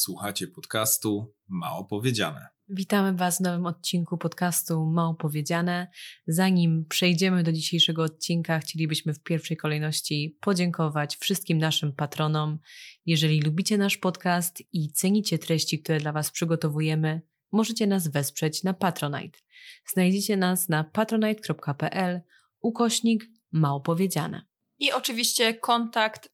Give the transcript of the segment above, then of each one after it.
Słuchacie podcastu Mało Powiedziane. Witamy Was w nowym odcinku podcastu Mało Powiedziane. Zanim przejdziemy do dzisiejszego odcinka, chcielibyśmy w pierwszej kolejności podziękować wszystkim naszym patronom. Jeżeli lubicie nasz podcast i cenicie treści, które dla Was przygotowujemy, możecie nas wesprzeć na Patronite. Znajdziecie nas na patronite.pl/małopowiedziane. I oczywiście kontakt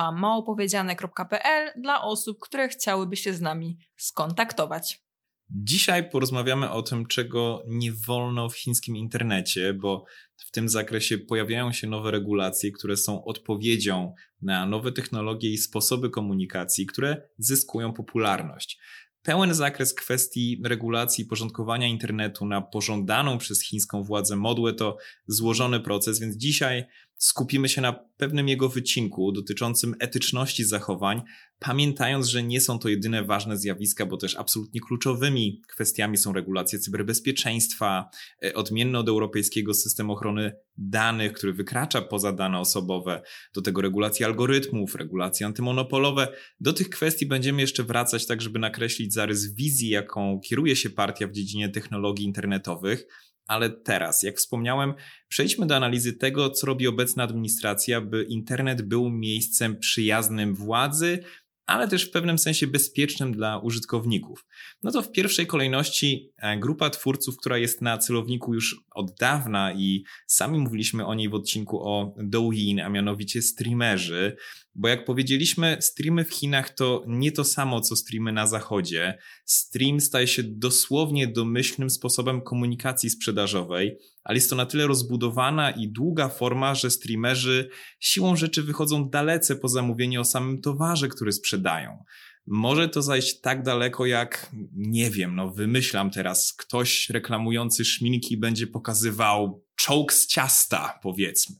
@małopowiedziane.pl dla osób, które chciałyby się z nami skontaktować. Dzisiaj porozmawiamy o tym, czego nie wolno w chińskim internecie, bo w tym zakresie pojawiają się nowe regulacje, które są odpowiedzią na nowe technologie i sposoby komunikacji, które zyskują popularność. Pełen zakres kwestii regulacji i porządkowania internetu na pożądaną przez chińską władzę modłę to złożony proces, więc dzisiaj skupimy się na pewnym jego wycinku dotyczącym etyczności zachowań, pamiętając, że nie są to jedyne ważne zjawiska, bo też absolutnie kluczowymi kwestiami są regulacje cyberbezpieczeństwa, odmienny od europejskiego system ochrony danych, który wykracza poza dane osobowe, do tego regulacje algorytmów, regulacje antymonopolowe. Do tych kwestii będziemy jeszcze wracać tak, żeby nakreślić zarys wizji, jaką kieruje się partia w dziedzinie technologii internetowych. Ale teraz, jak wspomniałem, przejdźmy do analizy tego, co robi obecna administracja, by internet był miejscem przyjaznym władzy, ale też w pewnym sensie bezpiecznym dla użytkowników. No to w pierwszej kolejności grupa twórców, która jest na celowniku już od dawna i sami mówiliśmy o niej w odcinku o Douyin, a mianowicie streamerzy, bo jak powiedzieliśmy, streamy w Chinach to nie to samo, co streamy na zachodzie. Stream staje się dosłownie domyślnym sposobem komunikacji sprzedażowej, ale jest to na tyle rozbudowana i długa forma, że streamerzy siłą rzeczy wychodzą dalece poza mówienie o samym towarze, który sprzedają. Może to zajść tak daleko jak, nie wiem, wymyślam teraz, ktoś reklamujący szminki będzie pokazywał czołg z ciasta, powiedzmy.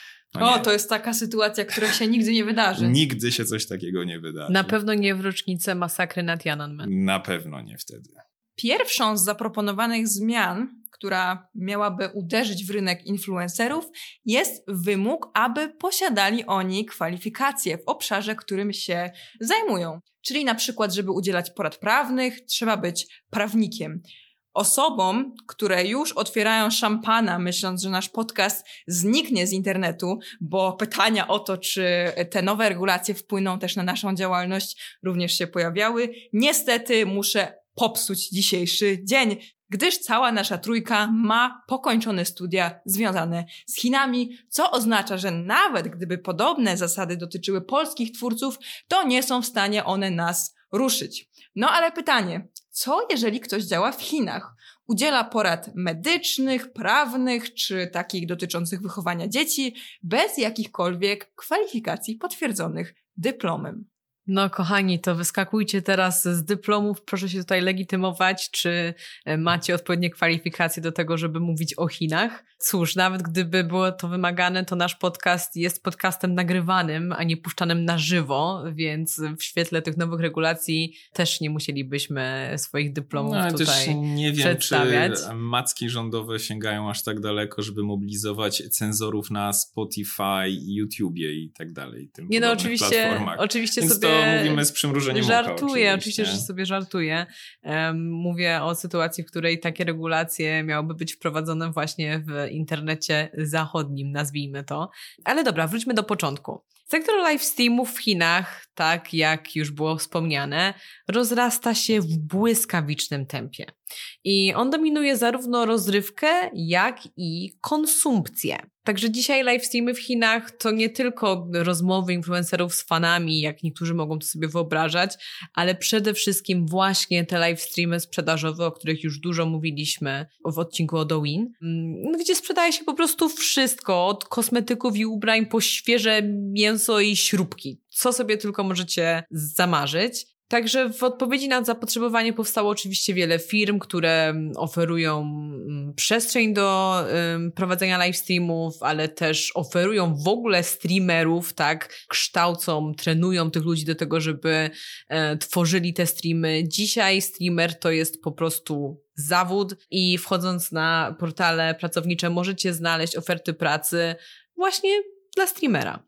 To jest taka sytuacja, która się nigdy nie wydarzy. Nigdy się coś takiego nie wydarzy. Na pewno nie w rocznicę masakry na Tiananmen. Na pewno nie wtedy. Pierwszą z zaproponowanych zmian, która miałaby uderzyć w rynek influencerów, jest wymóg, aby posiadali oni kwalifikacje w obszarze, którym się zajmują. Czyli na przykład, żeby udzielać porad prawnych, trzeba być prawnikiem. Osobom, które już otwierają szampana, myśląc, że nasz podcast zniknie z internetu, bo pytania o to, czy te nowe regulacje wpłyną też na naszą działalność, również się pojawiały. Niestety muszę popsuć dzisiejszy dzień, gdyż cała nasza trójka ma pokończone studia związane z Chinami, co oznacza, że nawet gdyby podobne zasady dotyczyły polskich twórców, to nie są w stanie one nas ruszyć. No ale pytanie, co jeżeli ktoś działa w Chinach? Udziela porad medycznych, prawnych czy takich dotyczących wychowania dzieci bez jakichkolwiek kwalifikacji potwierdzonych dyplomem. No kochani, to wyskakujcie teraz z dyplomów, proszę się tutaj legitymować, czy macie odpowiednie kwalifikacje do tego, żeby mówić o Chinach. Cóż, nawet gdyby było to wymagane, to nasz podcast jest podcastem nagrywanym, a nie puszczanym na żywo, więc w świetle tych nowych regulacji też nie musielibyśmy swoich dyplomów tutaj też nie wiem, przedstawiać. Czy macki rządowe sięgają aż tak daleko, żeby mobilizować cenzorów na Spotify, YouTubie i tak dalej. Nie, no oczywiście więc sobie to mówimy z przymrużeniem żartuję, oka, oczywiście, że sobie żartuję. Mówię o sytuacji, w której takie regulacje miałyby być wprowadzone właśnie w internecie zachodnim, nazwijmy to. Ale dobra, wróćmy do początku. Sektor live streamów w Chinach, tak jak już było wspomniane, rozrasta się w błyskawicznym tempie. I on dominuje zarówno rozrywkę, jak i konsumpcję. Także dzisiaj live streamy w Chinach to nie tylko rozmowy influencerów z fanami, jak niektórzy mogą to sobie wyobrażać, ale przede wszystkim właśnie te live streamy sprzedażowe, o których już dużo mówiliśmy w odcinku o Douyin, gdzie sprzedaje się po prostu wszystko, od kosmetyków i ubrań po świeże mięso i śrubki. Co sobie tylko możecie zamarzyć. Także w odpowiedzi na zapotrzebowanie powstało oczywiście wiele firm, które oferują przestrzeń do prowadzenia live streamów, ale też oferują w ogóle streamerów, tak, kształcą, trenują tych ludzi do tego, żeby tworzyli te streamy. Dzisiaj streamer to jest po prostu zawód i wchodząc na portale pracownicze możecie znaleźć oferty pracy właśnie dla streamera.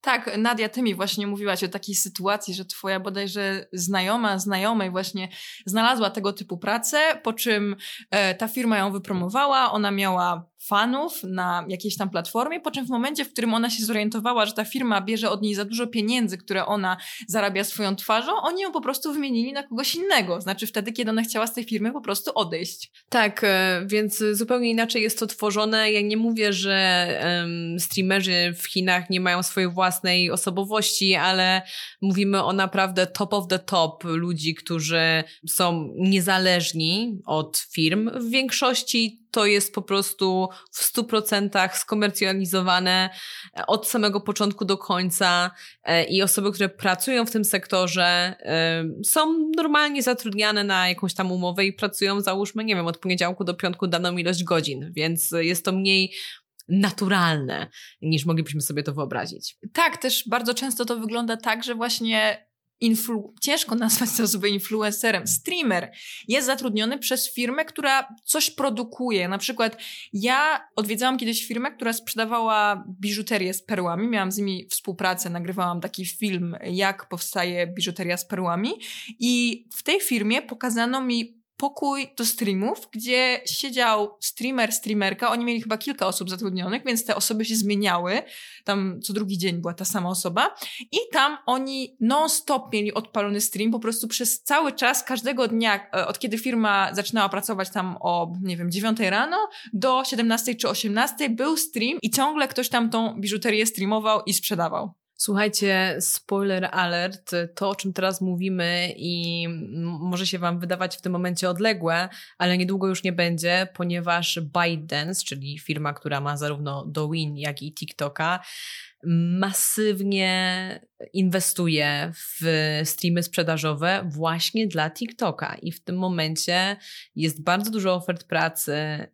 Tak, Nadia, ty mi właśnie mówiłaś o takiej sytuacji, że twoja bodajże znajomej właśnie znalazła tego typu pracę, po czym ta firma ją wypromowała, ona miała fanów na jakiejś tam platformie, po czym w momencie, w którym ona się zorientowała, że ta firma bierze od niej za dużo pieniędzy, które ona zarabia swoją twarzą, oni ją po prostu wymienili na kogoś innego. Znaczy wtedy, kiedy ona chciała z tej firmy po prostu odejść. Tak, więc zupełnie inaczej jest to tworzone. Ja nie mówię, że streamerzy w Chinach nie mają swojej własnej osobowości, ale mówimy o naprawdę top of the top ludzi, którzy są niezależni od firm. W większości to jest po prostu w 100% skomercjalizowane od samego początku do końca i osoby, które pracują w tym sektorze są normalnie zatrudniane na jakąś tam umowę i pracują, załóżmy, nie wiem, od poniedziałku do piątku daną ilość godzin, więc jest to mniej naturalne, niż moglibyśmy sobie to wyobrazić. Tak, też bardzo często to wygląda tak, że właśnie ciężko nazwać tę osobę influencerem. Streamer jest zatrudniony przez firmę, która coś produkuje. Na przykład ja odwiedzałam kiedyś firmę, która sprzedawała biżuterię z perłami. Miałam z nimi współpracę, nagrywałam taki film, jak powstaje biżuteria z perłami i w tej firmie pokazano mi pokój do streamów, gdzie siedział streamerka, oni mieli chyba kilka osób zatrudnionych, więc te osoby się zmieniały, tam co drugi dzień była ta sama osoba i tam oni non-stop mieli odpalony stream, po prostu przez cały czas, każdego dnia, od kiedy firma zaczynała pracować tam o, nie wiem, 9 rano do 17 czy 18 był stream i ciągle ktoś tam tą biżuterię streamował i sprzedawał. Słuchajcie, spoiler alert, to o czym teraz mówimy i może się wam wydawać w tym momencie odległe, ale niedługo już nie będzie, ponieważ ByteDance, czyli firma, która ma zarówno Douyin, jak i TikToka, masywnie inwestuje w streamy sprzedażowe właśnie dla TikToka i w tym momencie jest bardzo dużo ofert pracy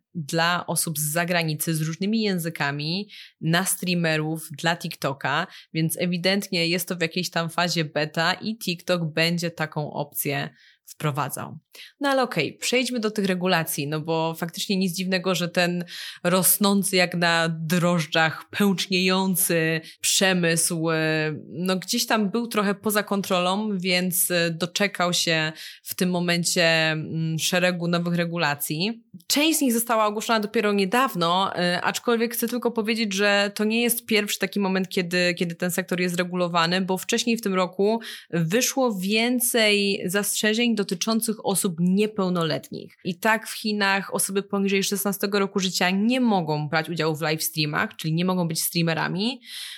dla osób z zagranicy z różnymi językami na streamerów dla TikToka, więc ewidentnie jest to w jakiejś tam fazie beta i TikTok będzie taką opcję wprowadzał. No ale okej, przejdźmy do tych regulacji, no bo faktycznie nic dziwnego, że ten rosnący jak na drożdżach, pęczniejący przemysł, no gdzieś tam był trochę poza kontrolą, więc doczekał się w tym momencie szeregu nowych regulacji. Część z nich została ogłoszona dopiero niedawno, aczkolwiek chcę tylko powiedzieć, że to nie jest pierwszy taki moment, kiedy ten sektor jest regulowany, bo wcześniej w tym roku wyszło więcej zastrzeżeń dotyczących osób niepełnoletnich. I tak w Chinach osoby poniżej 16 roku życia nie mogą brać udziału w live streamach, czyli nie mogą być streamerami.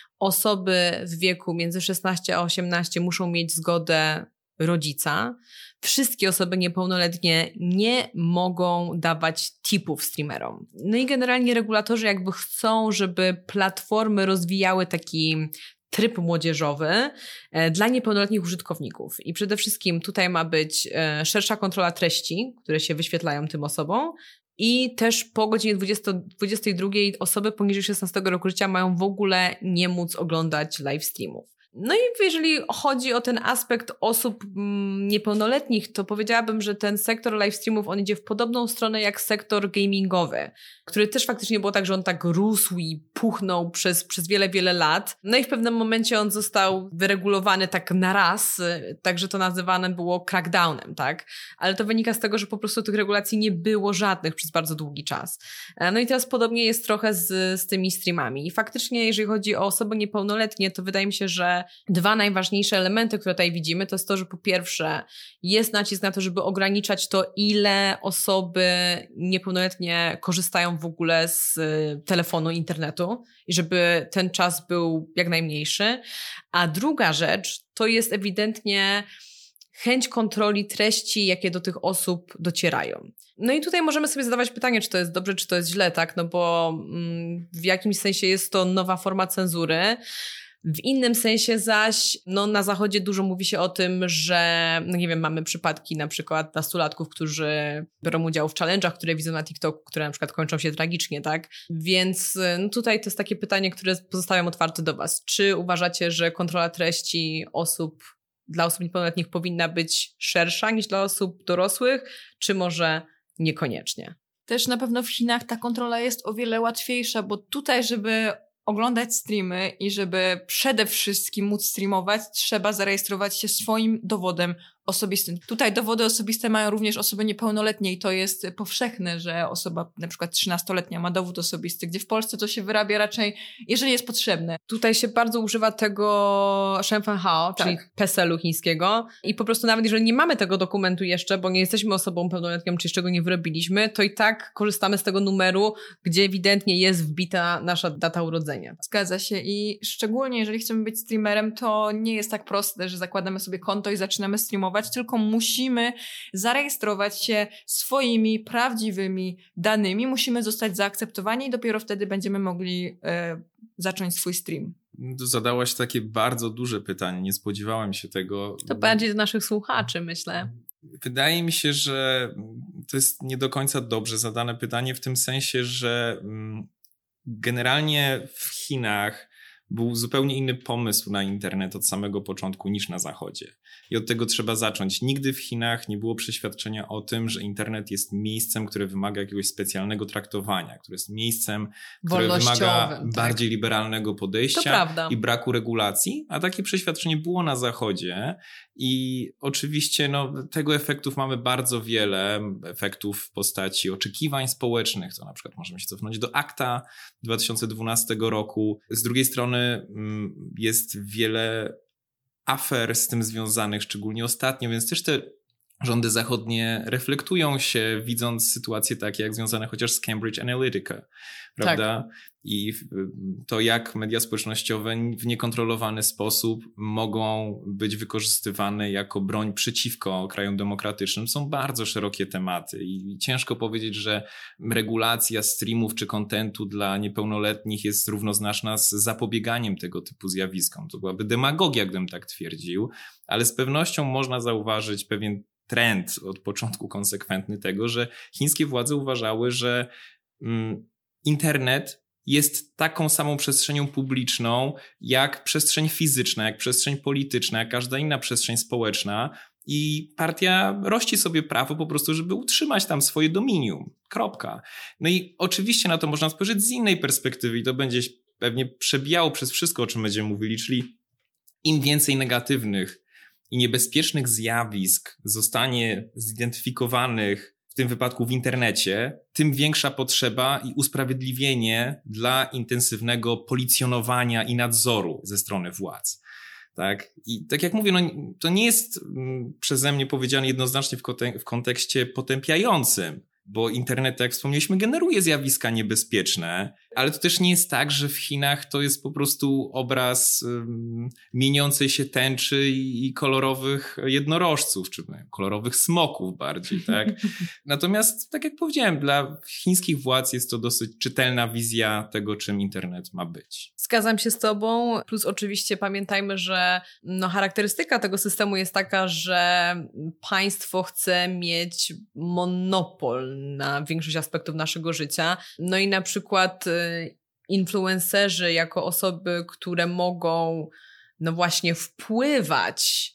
Osoby w wieku między 16 a 18 muszą mieć zgodę rodzica. Wszystkie osoby niepełnoletnie nie mogą dawać tipów streamerom. No i generalnie regulatorzy jakby chcą, żeby platformy rozwijały taki tryb młodzieżowy dla niepełnoletnich użytkowników. I przede wszystkim tutaj ma być szersza kontrola treści, które się wyświetlają tym osobom i też po godzinie 22 osoby poniżej 16 roku życia mają w ogóle nie móc oglądać live streamów. No i jeżeli chodzi o ten aspekt osób niepełnoletnich, to powiedziałabym, że ten sektor live streamów, on idzie w podobną stronę jak sektor gamingowy, który też faktycznie było tak, że on tak rósł i puchnął przez wiele, wiele lat. No i w pewnym momencie on został wyregulowany tak na raz, także to nazywane było crackdownem, tak? Ale to wynika z tego, że po prostu tych regulacji nie było żadnych przez bardzo długi czas. No i teraz podobnie jest trochę z tymi streamami. I faktycznie, jeżeli chodzi o osoby niepełnoletnie, to wydaje mi się, że dwa najważniejsze elementy, które tutaj widzimy, to jest to, że po pierwsze jest nacisk na to, żeby ograniczać to, ile osoby niepełnoletnie korzystają w ogóle z telefonu, internetu i żeby ten czas był jak najmniejszy. A druga rzecz to jest ewidentnie chęć kontroli treści, jakie do tych osób docierają. No i tutaj możemy sobie zadawać pytanie, czy to jest dobrze, czy to jest źle, tak? No bo w jakimś sensie jest to nowa forma cenzury. W innym sensie zaś, no na zachodzie dużo mówi się o tym, że, no nie wiem, mamy przypadki na przykład nastolatków, którzy biorą udział w challenge'ach, które widzą na TikToku, które na przykład kończą się tragicznie, tak? Więc no tutaj to jest takie pytanie, które pozostawiam otwarte do was. Czy uważacie, że kontrola treści dla osób niepełnoletnich powinna być szersza niż dla osób dorosłych, czy może niekoniecznie? Też na pewno w Chinach ta kontrola jest o wiele łatwiejsza, bo tutaj, żeby oglądać streamy i żeby przede wszystkim móc streamować, trzeba zarejestrować się swoim dowodem osobistym. Tutaj dowody osobiste mają również osoby niepełnoletnie i to jest powszechne, że osoba na przykład 13-letnia ma dowód osobisty, gdzie w Polsce to się wyrabia raczej, jeżeli jest potrzebne. Tutaj się bardzo używa tego Shenfanhao, czyli PESEL-u chińskiego i po prostu nawet jeżeli nie mamy tego dokumentu jeszcze, bo nie jesteśmy osobą pełnoletnią, czy jeszcze go nie wyrobiliśmy, to i tak korzystamy z tego numeru, gdzie ewidentnie jest wbita nasza data urodzenia. Zgadza się i szczególnie jeżeli chcemy być streamerem, to nie jest tak proste, że zakładamy sobie konto i zaczynamy streamować, tylko musimy zarejestrować się swoimi prawdziwymi danymi, musimy zostać zaakceptowani i dopiero wtedy będziemy mogli zacząć swój stream. Zadałaś takie bardzo duże pytanie, nie spodziewałem się tego. To bardziej do naszych słuchaczy, myślę. Wydaje mi się, że to jest nie do końca dobrze zadane pytanie w tym sensie, że generalnie w Chinach był zupełnie inny pomysł na internet od samego początku niż na Zachodzie. I od tego trzeba zacząć. Nigdy w Chinach nie było przeświadczenia o tym, że internet jest miejscem, które wymaga jakiegoś specjalnego traktowania, które jest miejscem, które wymaga bardziej liberalnego podejścia i braku regulacji, a takie przeświadczenie było na Zachodzie i oczywiście tego efektów mamy bardzo wiele, efektów w postaci oczekiwań społecznych, to na przykład możemy się cofnąć do ACTA 2012 roku. Z drugiej strony jest wiele afer z tym związanych, szczególnie ostatnio, więc też te rządy zachodnie reflektują się, widząc sytuacje takie jak związane chociaż z Cambridge Analytica, prawda? Tak. I to, jak media społecznościowe w niekontrolowany sposób mogą być wykorzystywane jako broń przeciwko krajom demokratycznym, są bardzo szerokie tematy i ciężko powiedzieć, że regulacja streamów czy kontentu dla niepełnoletnich jest równoznaczna z zapobieganiem tego typu zjawiskom. To byłaby demagogia, gdybym tak twierdził, ale z pewnością można zauważyć pewien trend od początku konsekwentny tego, że chińskie władze uważały, że internet jest taką samą przestrzenią publiczną jak przestrzeń fizyczna, jak przestrzeń polityczna, jak każda inna przestrzeń społeczna i partia rości sobie prawo po prostu, żeby utrzymać tam swoje dominium. Kropka. No i oczywiście na to można spojrzeć z innej perspektywy i to będzie pewnie przebijało przez wszystko, o czym będziemy mówili, czyli im więcej negatywnych i niebezpiecznych zjawisk zostanie zidentyfikowanych w tym wypadku w internecie, tym większa potrzeba i usprawiedliwienie dla intensywnego policjonowania i nadzoru ze strony władz. Tak? I tak jak mówię, to nie jest przeze mnie powiedziane jednoznacznie w kontekście potępiającym, bo internet, tak jak wspomnieliśmy, generuje zjawiska niebezpieczne, ale to też nie jest tak, że w Chinach to jest po prostu obraz mieniącej się tęczy i kolorowych jednorożców, czy kolorowych smoków bardziej, tak? Natomiast, tak jak powiedziałem, dla chińskich władz jest to dosyć czytelna wizja tego, czym internet ma być. Zgadzam się z tobą, plus oczywiście pamiętajmy, że charakterystyka tego systemu jest taka, że państwo chce mieć monopol na większość aspektów naszego życia. No i na przykład influencerzy jako osoby, które mogą właśnie wpływać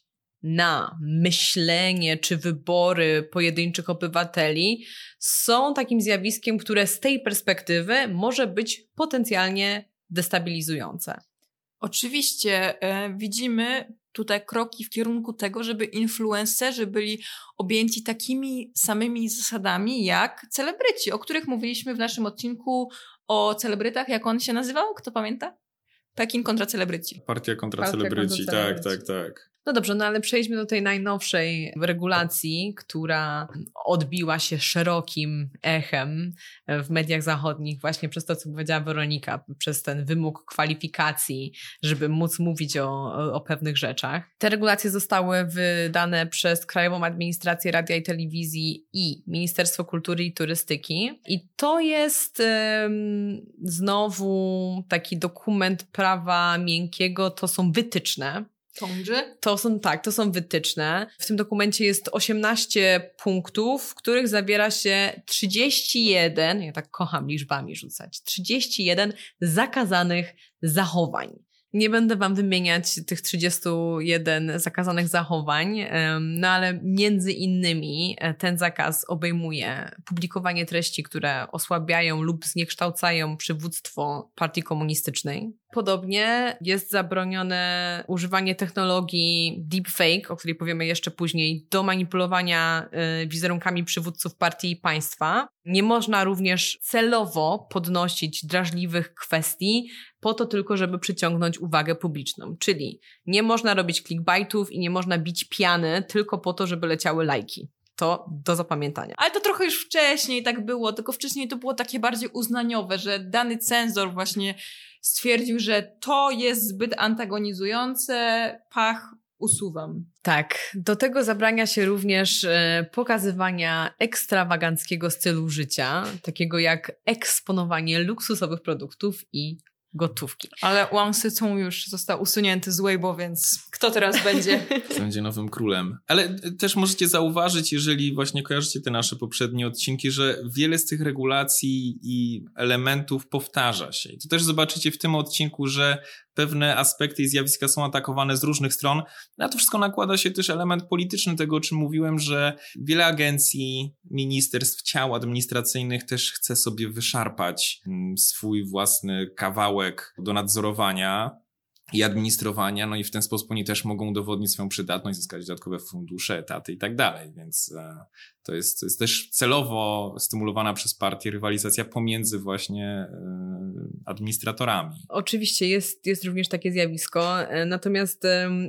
na myślenie czy wybory pojedynczych obywateli, są takim zjawiskiem, które z tej perspektywy może być potencjalnie destabilizujące. Oczywiście widzimy tutaj kroki w kierunku tego, żeby influencerzy byli objęci takimi samymi zasadami jak celebryci, o których mówiliśmy w naszym odcinku o celebrytach. Jak on się nazywał? Kto pamięta? Pekin kontra celebryci. Partia kontra celebryci, tak. No dobrze, ale przejdźmy do tej najnowszej regulacji, która odbiła się szerokim echem w mediach zachodnich właśnie przez to, co powiedziała Weronika, przez ten wymóg kwalifikacji, żeby móc mówić o pewnych rzeczach. Te regulacje zostały wydane przez Krajową Administrację Radia i Telewizji i Ministerstwo Kultury i Turystyki i to jest znowu taki dokument prawa miękkiego, to są wytyczne. To są wytyczne. W tym dokumencie jest 18 punktów, w których zawiera się 31, ja tak kocham liczbami rzucać, 31 zakazanych zachowań. Nie będę wam wymieniać tych 31 zakazanych zachowań, no ale między innymi ten zakaz obejmuje publikowanie treści, które osłabiają lub zniekształcają przywództwo partii komunistycznej. Podobnie jest zabronione używanie technologii deepfake, o której powiemy jeszcze później, do manipulowania wizerunkami przywódców partii i państwa. Nie można również celowo podnosić drażliwych kwestii po to tylko, żeby przyciągnąć uwagę publiczną. Czyli nie można robić clickbaitów i nie można bić piany tylko po to, żeby leciały lajki. To do zapamiętania. Ale to trochę już wcześniej tak było, tylko wcześniej to było takie bardziej uznaniowe, że dany cenzor właśnie stwierdził, że to jest zbyt antagonizujące, usuwam. Tak, do tego zabrania się również pokazywania ekstrawaganckiego stylu życia, takiego jak eksponowanie luksusowych produktów i gotówki. Ale Wang Tse-tung już został usunięty z Weibo, więc kto teraz będzie? Będzie nowym królem. Ale też możecie zauważyć, jeżeli właśnie kojarzycie te nasze poprzednie odcinki, że wiele z tych regulacji i elementów powtarza się. I to też zobaczycie w tym odcinku, że pewne aspekty i zjawiska są atakowane z różnych stron. Na to wszystko nakłada się też element polityczny tego, o czym mówiłem, że wiele agencji, ministerstw, ciał administracyjnych też chce sobie wyszarpać swój własny kawałek do nadzorowania i administrowania, no i w ten sposób oni też mogą udowodnić swoją przydatność, zyskać dodatkowe fundusze, etaty i tak dalej, więc to jest też celowo stymulowana przez partię rywalizacja pomiędzy właśnie administratorami. Oczywiście jest również takie zjawisko, natomiast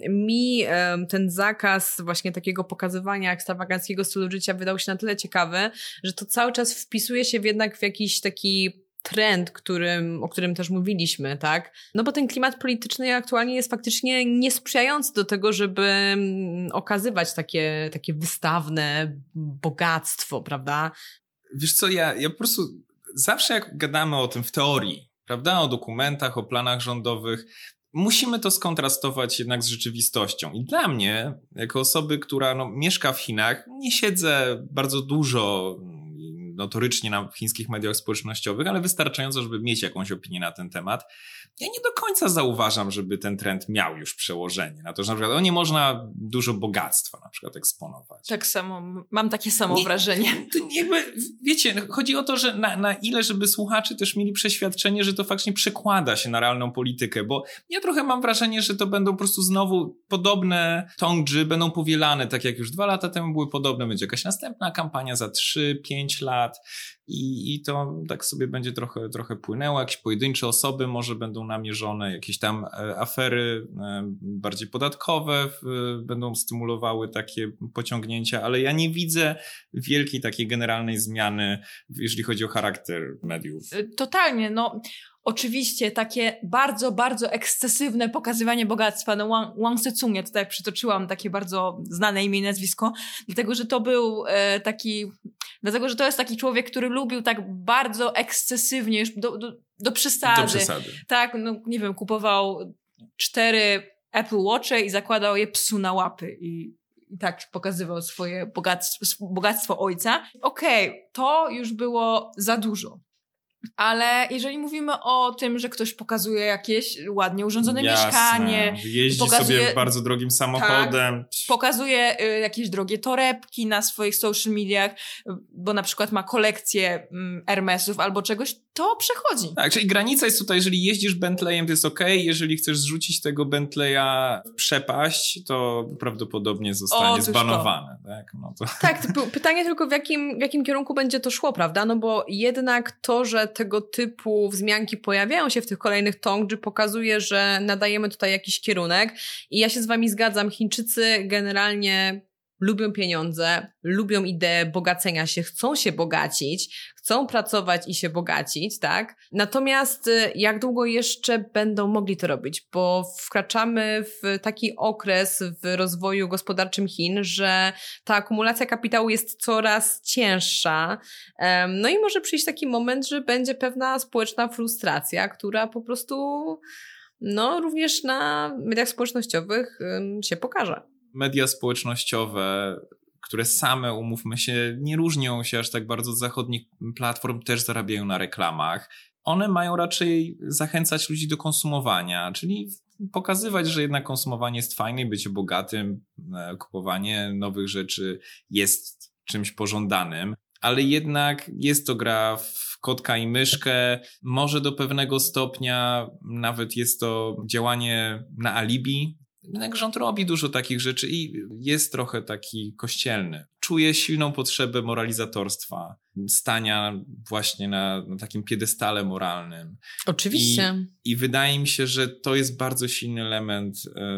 mi ten zakaz właśnie takiego pokazywania ekstrawaganckiego stylu życia wydał się na tyle ciekawy, że to cały czas wpisuje się jednak w jakiś taki trend, o którym też mówiliśmy, tak? No bo ten klimat polityczny aktualnie jest faktycznie niesprzyjający do tego, żeby okazywać takie wystawne bogactwo, prawda? Wiesz co, ja po prostu zawsze jak gadamy o tym w teorii, prawda, o dokumentach, o planach rządowych, musimy to skontrastować jednak z rzeczywistością. I dla mnie, jako osoby, która mieszka w Chinach, nie siedzę bardzo dużo notorycznie na chińskich mediach społecznościowych, ale wystarczająco, żeby mieć jakąś opinię na ten temat. Ja nie do końca zauważam, żeby ten trend miał już przełożenie na to, że na przykład nie można dużo bogactwa na przykład eksponować. Tak samo, mam takie samo wrażenie. To jakby, wiecie, chodzi o to, że na ile, żeby słuchacze też mieli przeświadczenie, że to faktycznie przekłada się na realną politykę, bo ja trochę mam wrażenie, że to będą po prostu znowu podobne tongży, będą powielane, tak jak już 2 lata temu były podobne, będzie jakaś następna kampania za 3-5 lat i to tak sobie będzie trochę płynęło, jakieś pojedyncze osoby może będą namierzone, jakieś tam afery bardziej podatkowe będą stymulowały takie pociągnięcia, ale ja nie widzę wielkiej takiej generalnej zmiany, jeżeli chodzi o charakter mediów. Totalnie, oczywiście takie bardzo, bardzo ekscesywne pokazywanie bogactwa. Wang Tse-tung, ja tutaj przytoczyłam takie bardzo znane imię i nazwisko, dlatego, że to był dlatego, że to jest taki człowiek, który lubił tak bardzo ekscesywnie, już do przesady. Do przesady. Tak, nie wiem, kupował 4 Apple Watche i zakładał je psu na łapy i tak pokazywał swoje bogactwo ojca. Okej, to już było za dużo. Ale jeżeli mówimy o tym, że ktoś pokazuje jakieś ładnie urządzone mieszkanie, jeździ sobie bardzo drogim samochodem, pokazuje jakieś drogie torebki na swoich social mediach, bo na przykład ma kolekcję Hermesów albo czegoś, to przechodzi. Tak, czyli granica jest tutaj, jeżeli jeździsz Bentleyem, to jest okej, jeżeli chcesz zrzucić tego Bentleya w przepaść, to prawdopodobnie zostanie zbanowane. Tak, pytanie tylko w jakim kierunku będzie to szło, prawda? No bo jednak to, że tego typu wzmianki pojawiają się w tych kolejnych tongży, pokazuje, że nadajemy tutaj jakiś kierunek i ja się z wami zgadzam, Chińczycy generalnie lubią pieniądze, lubią ideę bogacenia się, chcą się bogacić, chcą pracować i się bogacić, tak? Natomiast jak długo jeszcze będą mogli to robić? Bo wkraczamy w taki okres w rozwoju gospodarczym Chin, że ta akumulacja kapitału jest coraz cięższa. No i może przyjść taki moment, że będzie pewna społeczna frustracja, która po prostu również na mediach społecznościowych się pokaże. Media społecznościowe, które same, umówmy się, nie różnią się aż tak bardzo od zachodnich platform, też zarabiają na reklamach. One mają raczej zachęcać ludzi do konsumowania, czyli pokazywać, że jednak konsumowanie jest fajne i bycie bogatym, kupowanie nowych rzeczy jest czymś pożądanym, ale jednak jest to gra w kotka i myszkę, może do pewnego stopnia nawet jest to działanie na alibi. Jednak rząd robi dużo takich rzeczy i jest trochę taki kościelny. Czuje silną potrzebę moralizatorstwa, stania właśnie na takim piedestale moralnym. Oczywiście. I wydaje mi się, że to jest bardzo silny element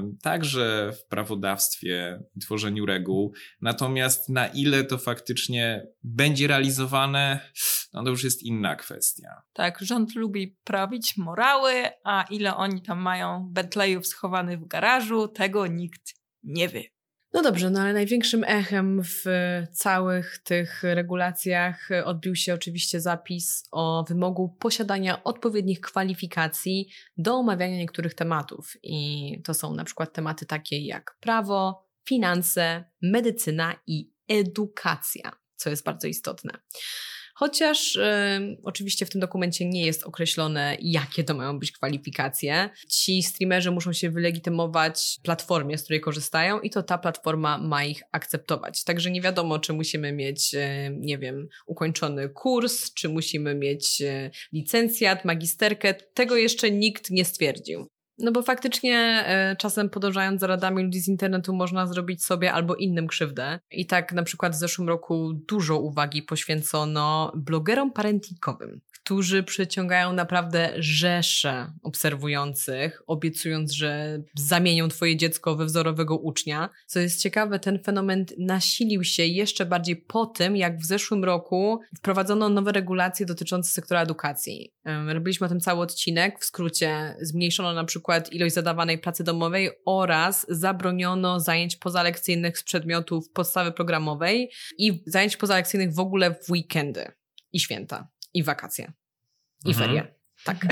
także w prawodawstwie i tworzeniu reguł. Natomiast na ile to faktycznie będzie realizowane, no to już jest inna kwestia. Tak, rząd lubi prawić morały, a ile oni tam mają Bentleyów schowanych w garażu, tego nikt nie wie. No dobrze, no ale największym echem w całych tych regulacjach odbił się oczywiście zapis o wymogu posiadania odpowiednich kwalifikacji do omawiania niektórych tematów. I to są na przykład tematy takie jak prawo, finanse, medycyna i edukacja, co jest bardzo istotne. Chociaż oczywiście w tym dokumencie nie jest określone, jakie to mają być kwalifikacje. Ci streamerzy muszą się wylegitymować platformie, z której korzystają i to ta platforma ma ich akceptować. Także nie wiadomo, czy musimy mieć, nie wiem, ukończony kurs, czy musimy mieć licencjat, magisterkę. Tego jeszcze nikt nie stwierdził. No bo faktycznie czasem podążając za radami ludzi z internetu można zrobić sobie albo innym krzywdę. I tak na przykład w zeszłym roku dużo uwagi poświęcono blogerom parentingowym, którzy przyciągają naprawdę rzesze obserwujących, obiecując, że zamienią twoje dziecko we wzorowego ucznia. Co jest ciekawe, ten fenomen nasilił się jeszcze bardziej po tym, jak w zeszłym roku wprowadzono nowe regulacje dotyczące sektora edukacji. Robiliśmy o tym cały odcinek. W skrócie zmniejszono na przykład ilość zadawanej pracy domowej oraz zabroniono zajęć pozalekcyjnych z przedmiotów podstawy programowej i zajęć pozalekcyjnych w ogóle w weekendy i święta i wakacje i ferie. Tak.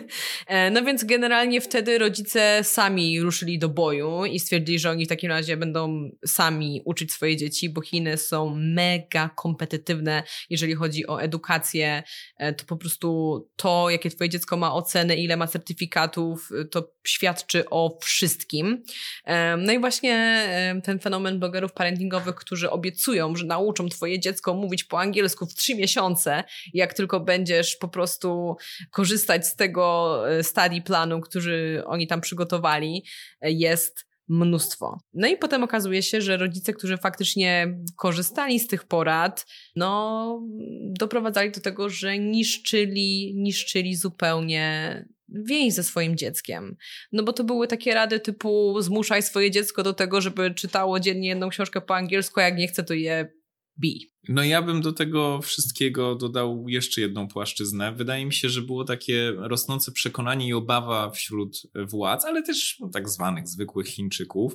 No więc generalnie wtedy rodzice sami ruszyli do boju i stwierdzili, że oni w takim razie będą sami uczyć swoje dzieci, bo Chiny są mega kompetytywne, jeżeli chodzi o edukację. To po prostu to, jakie twoje dziecko ma oceny, ile ma certyfikatów, to świadczy o wszystkim. No i właśnie ten fenomen blogerów parentingowych, którzy obiecują, że nauczą twoje dziecko mówić po angielsku w 3 miesiące, jak tylko będziesz po prostu korzystać z tego study planu, który oni tam przygotowali, jest mnóstwo. No i potem okazuje się, że rodzice, którzy faktycznie korzystali z tych porad, no doprowadzali do tego, że niszczyli zupełnie więź ze swoim dzieckiem. No bo to były takie rady typu zmuszaj swoje dziecko do tego, żeby czytało dziennie jedną książkę po angielsku, a jak nie chce, to je bij. No ja bym do tego wszystkiego dodał jeszcze jedną płaszczyznę. Wydaje mi się, że było takie rosnące przekonanie i obawa wśród władz, ale też tak zwanych zwykłych Chińczyków,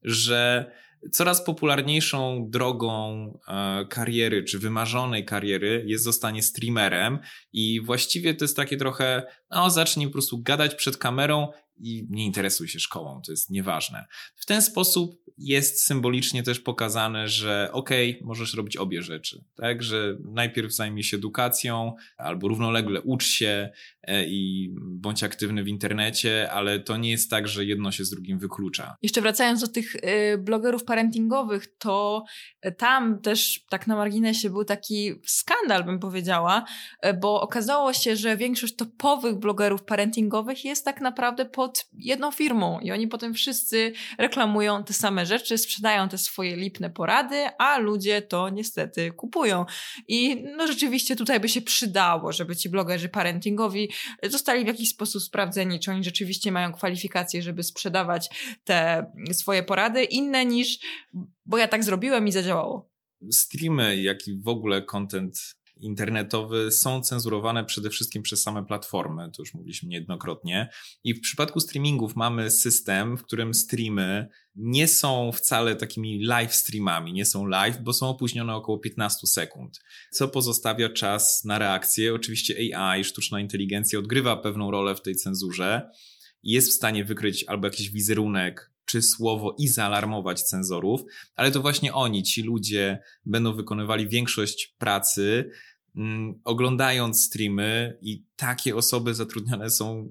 że coraz popularniejszą drogą kariery, czy wymarzonej kariery jest zostanie streamerem i właściwie to jest takie trochę, zacznij po prostu gadać przed kamerą i nie interesuj się szkołą, to jest nieważne. W ten sposób jest symbolicznie też pokazane, że możesz robić obie rzeczy, tak, że najpierw zajmij się edukacją albo równolegle ucz się i bądź aktywny w internecie, ale to nie jest tak, że jedno się z drugim wyklucza. Jeszcze wracając do tych blogerów parentingowych, to tam też tak na marginesie był taki skandal, bym powiedziała, bo okazało się, że większość topowych blogerów parentingowych jest tak naprawdę pod jedną firmą i oni potem wszyscy reklamują te same rzeczy, sprzedają te swoje lipne porady, a ludzie to niestety kupują. I no rzeczywiście tutaj by się przydało, żeby ci blogerzy parentingowi zostali w jakiś sposób sprawdzeni, czy oni rzeczywiście mają kwalifikacje, żeby sprzedawać te swoje porady, inne niż, bo ja tak zrobiłem i zadziałało. Streamy, jak i w ogóle content internetowy są cenzurowane przede wszystkim przez same platformy, to już mówiliśmy niejednokrotnie. I w przypadku streamingów mamy system, w którym streamy nie są wcale takimi live streamami, nie są live, bo są opóźnione około 15 sekund, co pozostawia czas na reakcję. Oczywiście AI, sztuczna inteligencja odgrywa pewną rolę w tej cenzurze i jest w stanie wykryć albo jakiś wizerunek, czy słowo i zaalarmować cenzorów, ale to właśnie oni, ci ludzie będą wykonywali większość pracy, oglądając streamy i takie osoby zatrudnione są w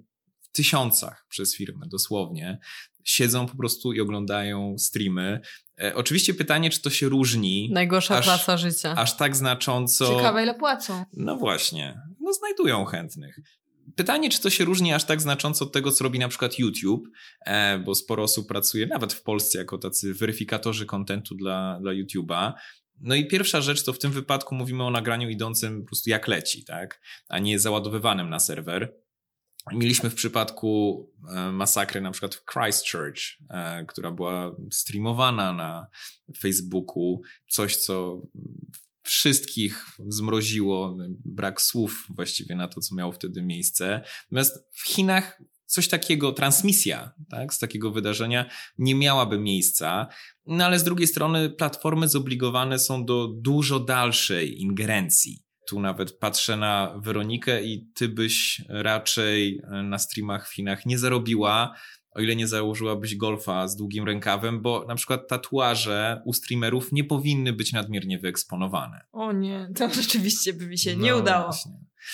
w tysiącach przez firmy, dosłownie. Siedzą po prostu i oglądają streamy. Oczywiście pytanie, czy to się różni. Najgorsza praca życia. Aż tak znacząco. Ciekawe, ile płacą. No właśnie, znajdują chętnych. Pytanie, czy to się różni aż tak znacząco od tego, co robi na przykład YouTube, bo sporo osób pracuje nawet w Polsce jako tacy weryfikatorzy kontentu dla YouTube'a. No i pierwsza rzecz, to w tym wypadku mówimy o nagraniu idącym po prostu jak leci, tak? A nie załadowywanym na serwer. Mieliśmy w przypadku masakry na przykład w Christchurch, która była streamowana na Facebooku, coś co wszystkich zmroziło, brak słów właściwie na to, co miało wtedy miejsce. Natomiast w Chinach coś takiego, transmisja, tak, z takiego wydarzenia nie miałaby miejsca, no ale z drugiej strony platformy zobligowane są do dużo dalszej ingerencji. Tu nawet patrzę na Weronikę i ty byś raczej na streamach w Chinach nie zarobiła, o ile nie założyłabyś golfa z długim rękawem, bo na przykład tatuaże u streamerów nie powinny być nadmiernie wyeksponowane. O nie, to rzeczywiście by mi się nie udało. Właśnie.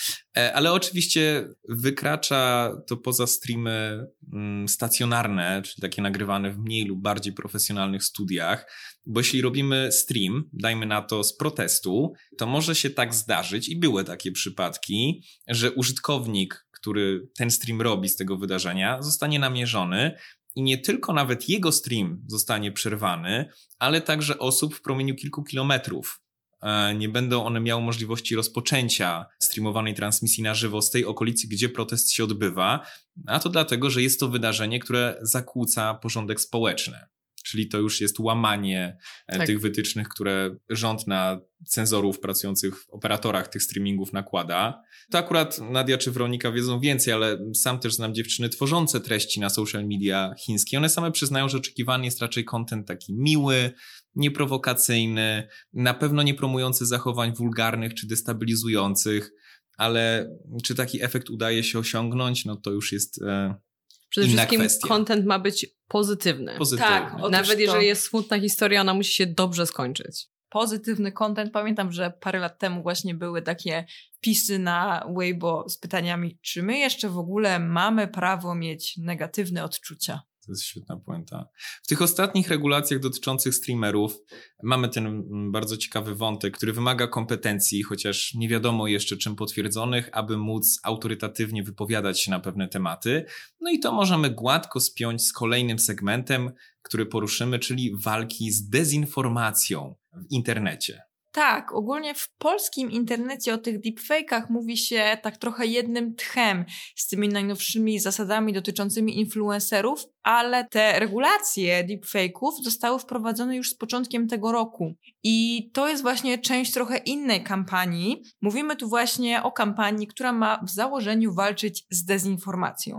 Ale oczywiście wykracza to poza streamy stacjonarne, czyli takie nagrywane w mniej lub bardziej profesjonalnych studiach, bo jeśli robimy stream, dajmy na to z protestu, to może się tak zdarzyć i były takie przypadki, że użytkownik, który ten stream robi z tego wydarzenia, zostanie namierzony i nie tylko nawet jego stream zostanie przerwany, ale także osób w promieniu kilku kilometrów. Nie będą one miały możliwości rozpoczęcia streamowanej transmisji na żywo z tej okolicy, gdzie protest się odbywa, a to dlatego, że jest to wydarzenie, które zakłóca porządek społeczny. Czyli to już jest łamanie tych wytycznych, które rząd na cenzorów pracujących w operatorach tych streamingów nakłada. To akurat Nadia czy Weronika wiedzą więcej, ale sam też znam dziewczyny tworzące treści na social media chińskie. One same przyznają, że oczekiwany jest raczej content taki miły, nieprowokacyjny, na pewno nie promujący zachowań wulgarnych czy destabilizujących, ale czy taki efekt udaje się osiągnąć, no to już jest Przede inna wszystkim kwestia. Content ma być pozytywny. Tak, nawet jeżeli jest smutna historia, ona musi się dobrze skończyć. Pozytywny content. Pamiętam, że parę lat temu właśnie były takie wpisy na Weibo z pytaniami, czy my jeszcze w ogóle mamy prawo mieć negatywne odczucia? To jest świetna puenta. W tych ostatnich regulacjach dotyczących streamerów mamy ten bardzo ciekawy wątek, który wymaga kompetencji, chociaż nie wiadomo jeszcze czym potwierdzonych, aby móc autorytatywnie wypowiadać się na pewne tematy. No i to możemy gładko spiąć z kolejnym segmentem, który poruszymy, czyli walki z dezinformacją w internecie. Tak, ogólnie w polskim internecie o tych deepfake'ach mówi się tak trochę jednym tchem z tymi najnowszymi zasadami dotyczącymi influencerów, ale te regulacje deepfake'ów zostały wprowadzone już z początkiem tego roku. I to jest właśnie część trochę innej kampanii. Mówimy tu właśnie o kampanii, która ma w założeniu walczyć z dezinformacją.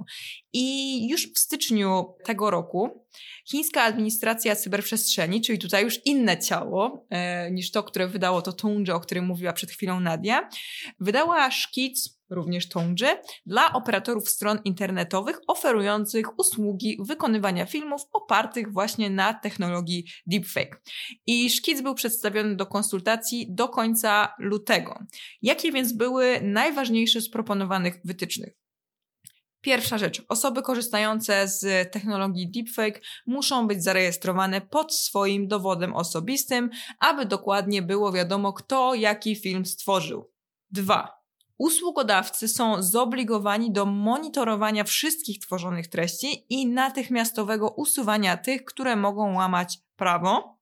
I już w styczniu tego roku chińska administracja cyberprzestrzeni, czyli tutaj już inne ciało niż to, które wydało to Tongzhi, o którym mówiła przed chwilą Nadia, wydała szkic, również Tongzhi, dla operatorów stron internetowych oferujących usługi wykonywania filmów opartych właśnie na technologii deepfake. I szkic był przedstawiony do konsultacji do końca lutego. Jakie więc były najważniejsze z proponowanych wytycznych? Pierwsza rzecz. Osoby korzystające z technologii deepfake muszą być zarejestrowane pod swoim dowodem osobistym, aby dokładnie było wiadomo, kto jaki film stworzył. 2. Usługodawcy są zobligowani do monitorowania wszystkich tworzonych treści i natychmiastowego usuwania tych, które mogą łamać prawo.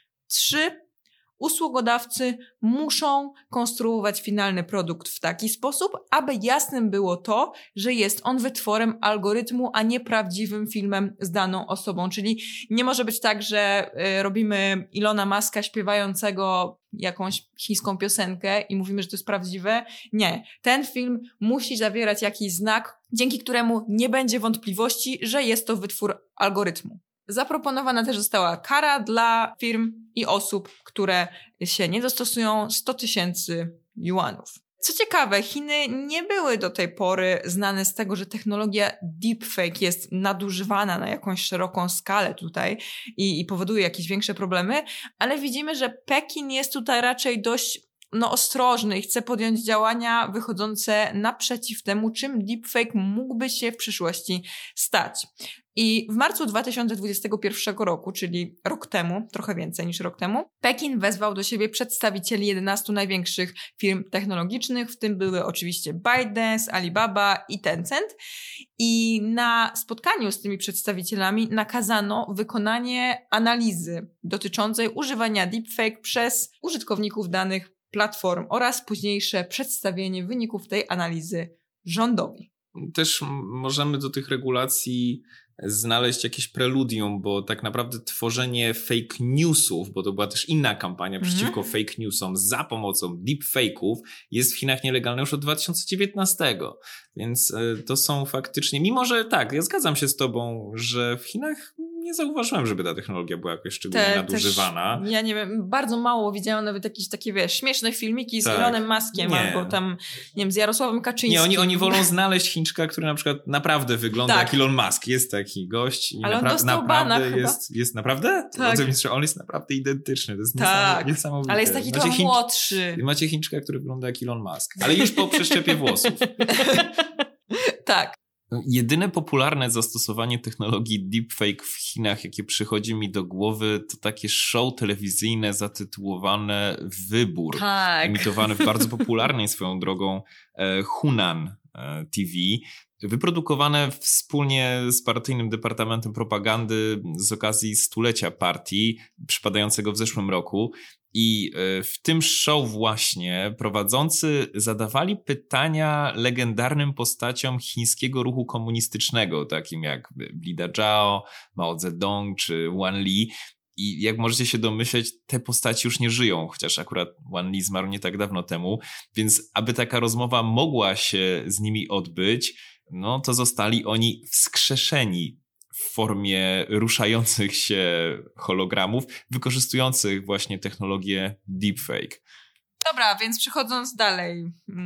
3. Usługodawcy muszą konstruować finalny produkt w taki sposób, aby jasnym było to, że jest on wytworem algorytmu, a nie prawdziwym filmem z daną osobą. Czyli nie może być tak, że robimy Elona Muska śpiewającego jakąś chińską piosenkę i mówimy, że to jest prawdziwe. Nie. Ten film musi zawierać jakiś znak, dzięki któremu nie będzie wątpliwości, że jest to wytwór algorytmu. Zaproponowana też została kara dla firm i osób, które się nie dostosują, 100 000 juanów. Co ciekawe, Chiny nie były do tej pory znane z tego, że technologia deepfake jest nadużywana na jakąś szeroką skalę tutaj i powoduje jakieś większe problemy, ale widzimy, że Pekin jest tutaj raczej dość ostrożny i chce podjąć działania wychodzące naprzeciw temu, czym deepfake mógłby się w przyszłości stać. I w marcu 2021 roku, czyli rok temu, trochę więcej niż rok temu, Pekin wezwał do siebie przedstawicieli 11 największych firm technologicznych, w tym były oczywiście ByteDance, Alibaba i Tencent. I na spotkaniu z tymi przedstawicielami nakazano wykonanie analizy dotyczącej używania deepfake przez użytkowników danych platform oraz późniejsze przedstawienie wyników tej analizy rządowi. Też możemy do tych regulacji znaleźć jakieś preludium, bo tak naprawdę tworzenie fake newsów, bo to była też inna kampania przeciwko fake newsom za pomocą deepfake'ów, jest w Chinach nielegalne już od 2019. Więc to są faktycznie, mimo że tak, ja zgadzam się z tobą, że w Chinach nie zauważyłem, żeby ta technologia była jakoś szczególnie nadużywana. Ja nie wiem, bardzo mało widziałam nawet jakieś takie, śmieszne filmiki z Elonem Muskiem albo tam, nie wiem, z Jarosławem Kaczyńskim. Nie, oni wolą znaleźć Chińczyka, który na przykład naprawdę wygląda jak Elon Musk. Jest taki gość i ale on dostał bana jest naprawdę? Tak. On jest naprawdę identyczny. To jest niesamowite. Ale jest taki trochę młodszy. Macie Chińczyka, który wygląda jak Elon Musk, ale już po przeszczepie włosów. Tak. Jedyne popularne zastosowanie technologii deepfake w Chinach, jakie przychodzi mi do głowy, to takie show telewizyjne zatytułowane Wybór. Tak. Emitowane w bardzo popularnej swoją drogą Hunan TV. Wyprodukowane wspólnie z partyjnym Departamentem Propagandy z okazji stulecia partii przypadającego w zeszłym roku. I w tym show właśnie prowadzący zadawali pytania legendarnym postaciom chińskiego ruchu komunistycznego, takim jak Lida Zhao, Mao Zedong czy Wan Li. I jak możecie się domyśleć, te postaci już nie żyją, chociaż akurat Wan Li zmarł nie tak dawno temu, więc aby taka rozmowa mogła się z nimi odbyć, no to zostali oni wskrzeszeni w formie ruszających się hologramów, wykorzystujących właśnie technologię deepfake. Dobra, więc przechodząc dalej,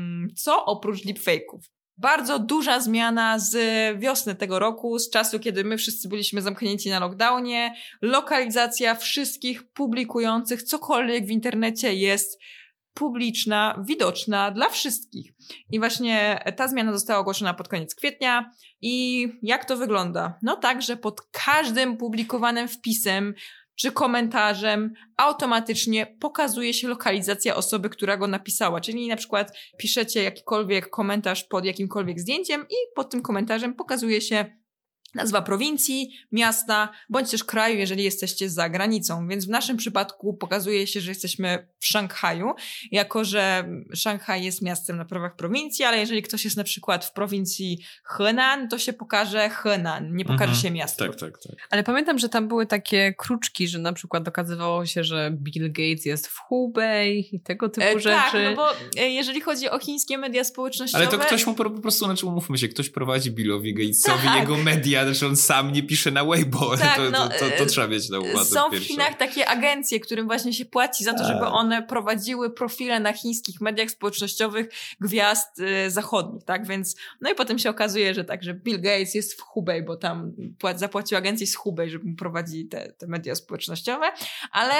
co oprócz deepfake'ów? Bardzo duża zmiana z wiosny tego roku, z czasu, kiedy my wszyscy byliśmy zamknięci na lockdownie. Lokalizacja wszystkich publikujących cokolwiek w internecie jest publiczna, widoczna dla wszystkich. I właśnie ta zmiana została ogłoszona pod koniec kwietnia. I jak to wygląda? No tak, że pod każdym publikowanym wpisem czy komentarzem automatycznie pokazuje się lokalizacja osoby, która go napisała. Czyli na przykład piszecie jakikolwiek komentarz pod jakimkolwiek zdjęciem i pod tym komentarzem pokazuje się nazwa prowincji, miasta, bądź też kraju, jeżeli jesteście za granicą. Więc w naszym przypadku pokazuje się, że jesteśmy w Szanghaju, jako że Szanghaj jest miastem na prawach prowincji, ale jeżeli ktoś jest na przykład w prowincji Henan, to się pokaże Henan, nie pokaże się miasto. Tak. Ale pamiętam, że tam były takie kruczki, że na przykład okazywało się, że Bill Gates jest w Hubei i tego typu rzeczy. Tak, no bo jeżeli chodzi o chińskie media społecznościowe... Ale to ktoś mu po prostu, umówmy się, ktoś prowadzi Billowi Gatesowi jego media, znaczy on sam nie pisze na Weibo, tak, to trzeba mieć na uwadze. Są w Chinach takie agencje, którym właśnie się płaci za to, żeby one prowadziły profile na chińskich mediach społecznościowych gwiazd zachodnich, tak, więc no i potem się okazuje, że tak, że Bill Gates jest w Hubei, bo tam zapłacił agencji z Hubei, żeby mu prowadzić te media społecznościowe, ale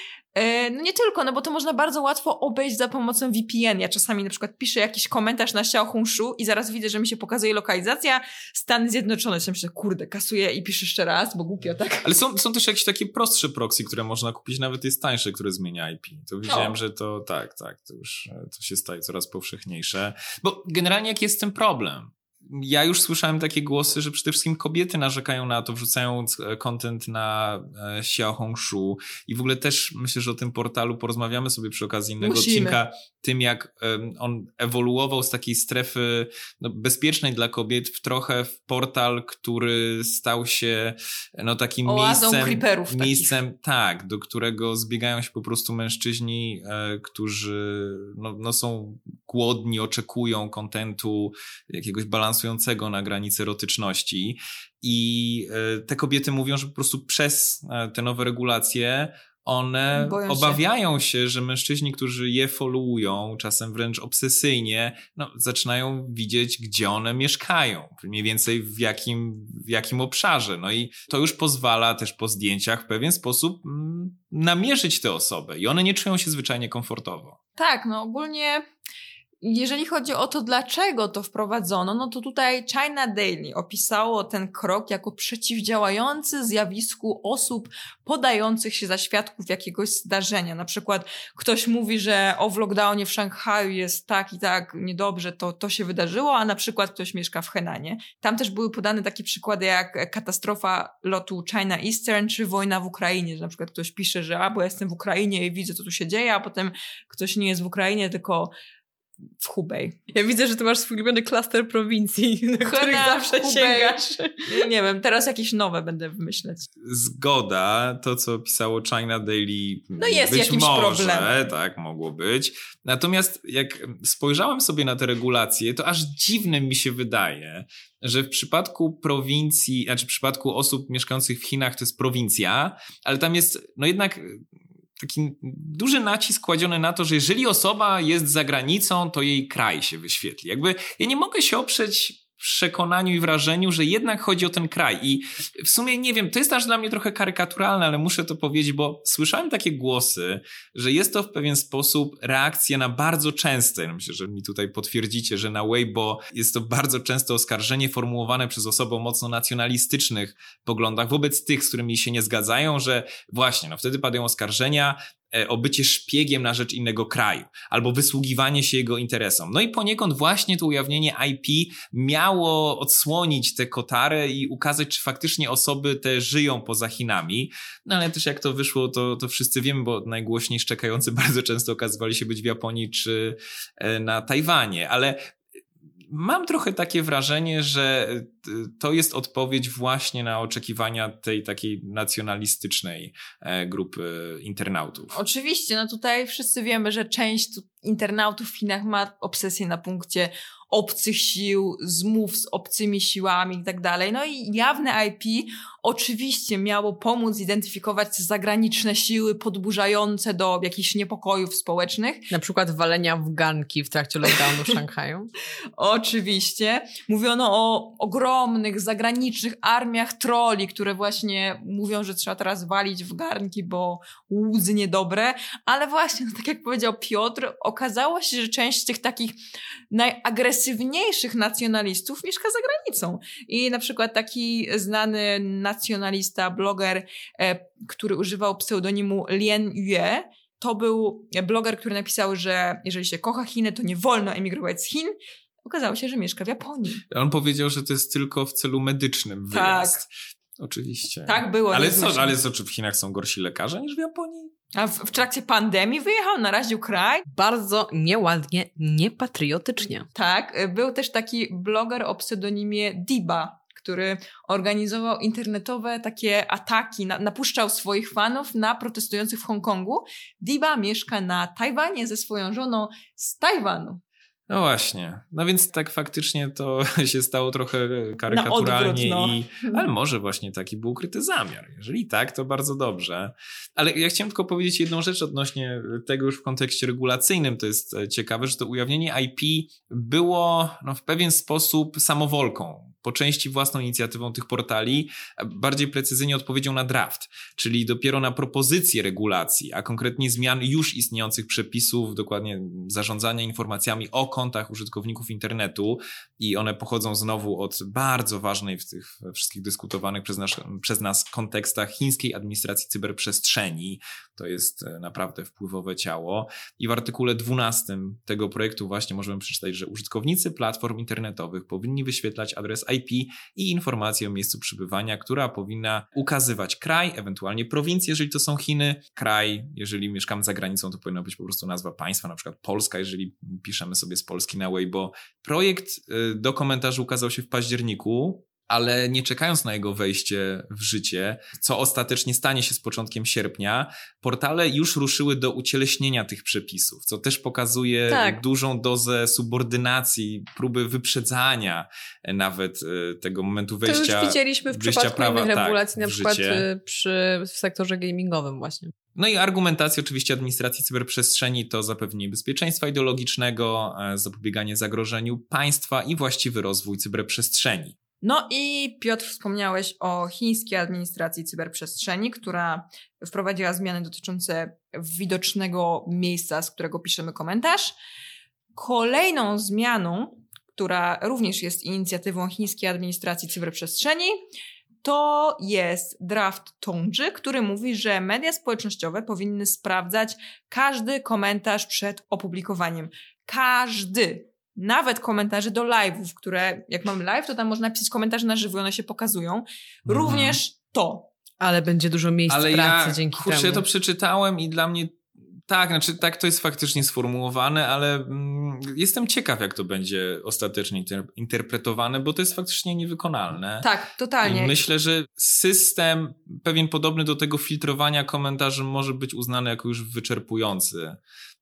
no nie tylko, no bo to można bardzo łatwo obejść za pomocą VPN. Ja czasami na przykład piszę jakiś komentarz na Xiaohongshu i zaraz widzę, że mi się pokazuje lokalizacja Stany Zjednoczone. Ja myślę, kurde, kasuję i piszę jeszcze raz, bo głupio, tak? Ale są też jakieś takie prostsze proxy, które można kupić, nawet jest tańsze, które zmienia IP. To widziałem, że to tak, to już to się staje coraz powszechniejsze. Bo generalnie jaki jest z tym problem? Ja już słyszałem takie głosy, że przede wszystkim kobiety narzekają na to, wrzucając content na Xiaohongshu i w ogóle też myślę, że o tym portalu porozmawiamy sobie przy okazji innego odcinka, tym jak on ewoluował z takiej strefy bezpiecznej dla kobiet w portal, który stał się takim miejscem, tak, do którego zbiegają się po prostu mężczyźni, którzy są głodni, oczekują kontentu jakiegoś balansującego na granicy erotyczności i te kobiety mówią, że po prostu przez te nowe regulacje one obawiają się, że mężczyźni, którzy je followują, czasem wręcz obsesyjnie, zaczynają widzieć, gdzie one mieszkają, mniej więcej w jakim obszarze. No i to już pozwala też po zdjęciach w pewien sposób namierzyć tę osobę i one nie czują się zwyczajnie komfortowo. Tak, no ogólnie jeżeli chodzi o to, dlaczego to wprowadzono, no to tutaj China Daily opisało ten krok jako przeciwdziałający zjawisku osób podających się za świadków jakiegoś zdarzenia. Na przykład ktoś mówi, że w lockdownie w Szanghaju jest tak i tak niedobrze, to się wydarzyło, a na przykład ktoś mieszka w Henanie. Tam też były podane takie przykłady jak katastrofa lotu China Eastern czy wojna w Ukrainie, że na przykład ktoś pisze, że bo ja jestem w Ukrainie i widzę, co tu się dzieje, a potem ktoś nie jest w Ukrainie, tylko w Hubei. Ja widzę, że ty masz swój ulubiony klaster prowincji, na których zawsze sięgasz. Nie wiem, teraz jakieś nowe będę wymyślać. Zgoda, to co pisało China Daily, no jest być jakimś może, problemem. Tak, mogło być. Natomiast jak spojrzałem sobie na te regulacje, to aż dziwne mi się wydaje, że w przypadku prowincji, znaczy w przypadku osób mieszkających w Chinach to jest prowincja, ale tam jest no jednak taki duży nacisk kładziony na to, że jeżeli osoba jest za granicą, to jej kraj się wyświetli. Jakby ja nie mogę się oprzeć przekonaniu i wrażeniu, że jednak chodzi o ten kraj. I w sumie nie wiem, to jest aż dla mnie trochę karykaturalne, ale muszę to powiedzieć, bo słyszałem takie głosy, że jest to w pewien sposób reakcja na bardzo częste, myślę, że mi tutaj potwierdzicie, że na Weibo jest to bardzo często oskarżenie formułowane przez osoby o mocno nacjonalistycznych poglądach wobec tych, z którymi się nie zgadzają, że właśnie, no wtedy padają oskarżenia o bycie szpiegiem na rzecz innego kraju, albo wysługiwanie się jego interesom. No i poniekąd właśnie to ujawnienie IP miało odsłonić tę kotarę i ukazać, czy faktycznie osoby te żyją poza Chinami. No ale też jak to wyszło, to wszyscy wiemy, bo najgłośniej szczekający bardzo często okazywali się być w Japonii czy na Tajwanie, ale mam trochę takie wrażenie, że to jest odpowiedź właśnie na oczekiwania tej takiej nacjonalistycznej grupy internautów. Oczywiście, no tutaj wszyscy wiemy, że część internautów w Chinach ma obsesję na punkcie obcych sił, zmów z obcymi siłami i tak dalej. No i jawne IP oczywiście miało pomóc zidentyfikować zagraniczne siły podburzające do jakichś niepokojów społecznych. Na przykład walenia w garnki w trakcie lockdownu w Szanghaju. Oczywiście. Mówiono o ogromnych, zagranicznych armiach trolli, które właśnie mówią, że trzeba teraz walić w garnki, bo łzy niedobre. Ale właśnie, no tak jak powiedział Piotr, okazało się, że część z tych takich najagresywniejszych nacjonalistów mieszka za granicą. I na przykład taki znany nacjonalista, bloger, który używał pseudonimu Lien Yue, to był bloger, który napisał, że jeżeli się kocha Chiny, to nie wolno emigrować z Chin. Okazało się, że mieszka w Japonii. On powiedział, że to jest tylko w celu medycznym wyjazd. Tak. Oczywiście. Tak było. Ale czy w Chinach są gorsi lekarze niż w Japonii? A w trakcie pandemii wyjechał, naraził kraj. Bardzo nieładnie, niepatriotycznie. Tak, był też taki bloger o pseudonimie Diba, który organizował internetowe takie ataki, napuszczał swoich fanów na protestujących w Hongkongu. Diba mieszka na Tajwanie ze swoją żoną z Tajwanu. No właśnie. No więc tak faktycznie to się stało trochę karykaturalnie, ale może właśnie taki był ukryty zamiar. Jeżeli tak, to bardzo dobrze. Ale ja chciałem tylko powiedzieć jedną rzecz odnośnie tego już w kontekście regulacyjnym. To jest ciekawe, że to ujawnienie IP było w pewien sposób samowolką. Po części własną inicjatywą tych portali, bardziej precyzyjnie odpowiedzią na draft, czyli dopiero na propozycje regulacji, a konkretnie zmian już istniejących przepisów, dokładnie zarządzania informacjami o kontach użytkowników internetu i one pochodzą znowu od bardzo ważnej w tych wszystkich dyskutowanych przez nas kontekstach chińskiej administracji cyberprzestrzeni. To jest naprawdę wpływowe ciało. I w artykule 12 tego projektu właśnie możemy przeczytać, że użytkownicy platform internetowych powinni wyświetlać adres IP i informację o miejscu przebywania, która powinna ukazywać kraj, ewentualnie prowincję, jeżeli to są Chiny. Kraj, jeżeli mieszkamy za granicą, to powinna być po prostu nazwa państwa, na przykład Polska, jeżeli piszemy sobie z Polski na Weibo. Projekt do komentarzy ukazał się w październiku, ale nie czekając na jego wejście w życie, co ostatecznie stanie się z początkiem sierpnia, portale już ruszyły do ucieleśnienia tych przepisów, co też pokazuje dużą dozę subordynacji, próby wyprzedzania nawet tego momentu wejścia. To już widzieliśmy w przypadku prawa, innych regulacji, na przykład w sektorze gamingowym właśnie. No i argumentacja oczywiście administracji cyberprzestrzeni to zapewnienie bezpieczeństwa ideologicznego, zapobieganie zagrożeniu państwa i właściwy rozwój cyberprzestrzeni. No i Piotr, wspomniałeś o chińskiej administracji cyberprzestrzeni, która wprowadziła zmiany dotyczące widocznego miejsca, z którego piszemy komentarz. Kolejną zmianą, która również jest inicjatywą chińskiej administracji cyberprzestrzeni, to jest draft Tongji, który mówi, że media społecznościowe powinny sprawdzać każdy komentarz przed opublikowaniem. Każdy. Nawet komentarze do live'ów, które jak mamy live, to tam można pisać komentarze na żywo, one się pokazują. Również to. Ale będzie dużo miejsc pracy dzięki temu. Ja to przeczytałem i dla mnie tak to jest faktycznie sformułowane, ale jestem ciekaw, jak to będzie ostatecznie interpretowane, bo to jest faktycznie niewykonalne. Tak, totalnie. I myślę, że system pewien podobny do tego filtrowania komentarzy może być uznany jako już wyczerpujący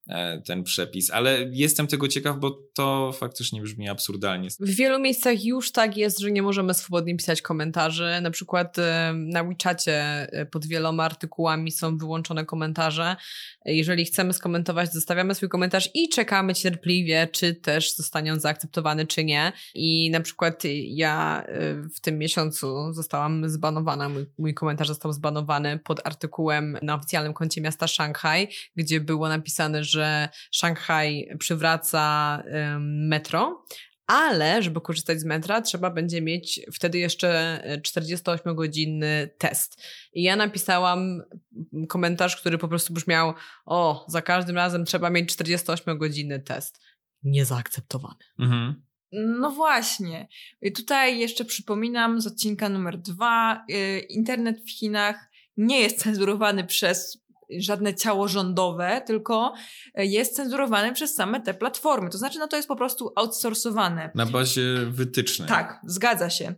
ten przepis, ale jestem tego ciekaw, bo to faktycznie brzmi absurdalnie. W wielu miejscach już tak jest, że nie możemy swobodnie pisać komentarzy. Na przykład na WeChacie pod wieloma artykułami są wyłączone komentarze. Jeżeli chcemy skomentować, zostawiamy swój komentarz i czekamy cierpliwie, czy też zostanie on zaakceptowany, czy nie. I na przykład ja w tym miesiącu zostałam zbanowana, mój komentarz został zbanowany pod artykułem na oficjalnym koncie miasta Szanghaj, gdzie było napisane, że Szanghaj przywraca metro, ale żeby korzystać z metra, trzeba będzie mieć wtedy jeszcze 48-godzinny test. I ja napisałam komentarz, który po prostu brzmiał: za każdym razem trzeba mieć 48-godzinny test. Niezaakceptowany. Mhm. No właśnie. Tutaj jeszcze przypominam z odcinka numer 2. Internet w Chinach nie jest cenzurowany przez żadne ciało rządowe, tylko jest cenzurowany przez same te platformy. To znaczy, to jest po prostu outsourcowane. Na bazie wytycznych. Tak, zgadza się.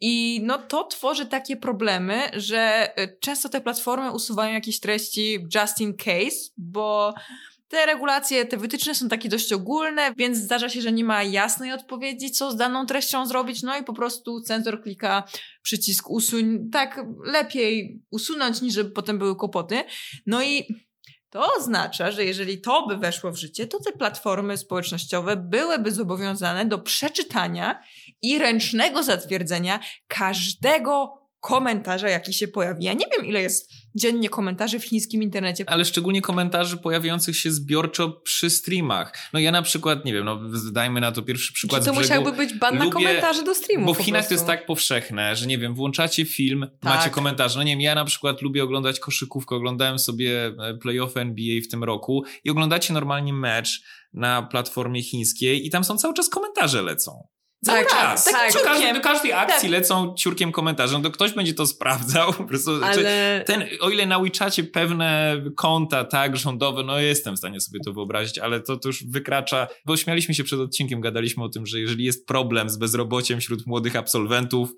I to tworzy takie problemy, że często te platformy usuwają jakieś treści just in case, bo te regulacje, te wytyczne są takie dość ogólne, więc zdarza się, że nie ma jasnej odpowiedzi, co z daną treścią zrobić, i po prostu cenzor klika przycisk usuń, tak lepiej usunąć, niż żeby potem były kłopoty. I to oznacza, że jeżeli to by weszło w życie, to te platformy społecznościowe byłyby zobowiązane do przeczytania i ręcznego zatwierdzenia każdego komentarza, jaki się pojawi. Ja nie wiem, ile jest dziennie komentarzy w chińskim internecie. Ale szczególnie komentarzy pojawiających się zbiorczo przy streamach. Ja na przykład, nie wiem, dajmy na to pierwszy przykład to musiałby być ban na komentarzy do streamów. Bo w Chinach to jest tak powszechne, że nie wiem, włączacie film, macie komentarze. Nie wiem, ja na przykład lubię oglądać koszykówkę, oglądałem sobie play-offy NBA w tym roku i oglądacie normalnie mecz na platformie chińskiej i tam są cały czas komentarze lecą. Cały czas. Do każdej akcji lecą ciurkiem komentarze. To ktoś będzie to sprawdzał. Po prostu, ale... o ile na WeChacie pewne konta, rządowe, jestem w stanie sobie to wyobrazić, ale to już wykracza, bo śmialiśmy się przed odcinkiem, gadaliśmy o tym, że jeżeli jest problem z bezrobociem wśród młodych absolwentów,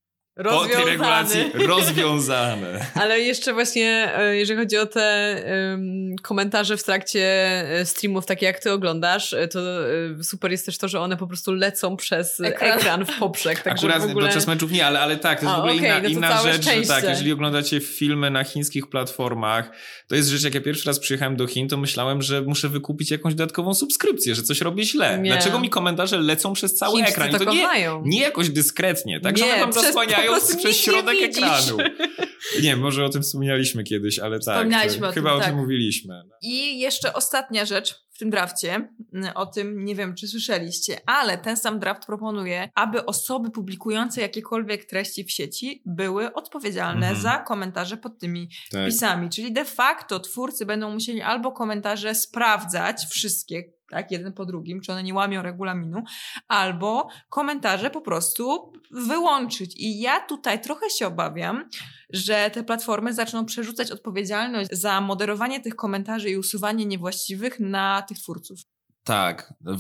po tej regulacji rozwiązane. Ale jeszcze właśnie, jeżeli chodzi o te komentarze w trakcie streamów, takie jak ty oglądasz, to super jest też to, że one po prostu lecą przez ekran w poprzek. Tak, akurat w ogóle... podczas meczów nie, ale tak, to jest w ogóle inna rzecz, że jeżeli oglądacie filmy na chińskich platformach, to jest rzecz, jak ja pierwszy raz przyjechałem do Chin, to myślałem, że muszę wykupić jakąś dodatkową subskrypcję, że coś robię źle. Nie. Dlaczego mi komentarze lecą przez cały ekran? I to nie jakoś dyskretnie, tak? Że one tam zasłaniają przez środek ekranu. Nie, może o tym wspomnieliśmy kiedyś, ale tak. Chyba o tym mówiliśmy. I jeszcze ostatnia rzecz w tym drafcie, o tym nie wiem, czy słyszeliście, ale ten sam draft proponuje, aby osoby publikujące jakiekolwiek treści w sieci były odpowiedzialne za komentarze pod tymi wpisami. Czyli de facto twórcy będą musieli albo komentarze sprawdzać wszystkie, tak, jeden po drugim, czy one nie łamią regulaminu, albo komentarze po prostu wyłączyć. I ja tutaj trochę się obawiam, że te platformy zaczną przerzucać odpowiedzialność za moderowanie tych komentarzy i usuwanie niewłaściwych na tych twórców. Tak. W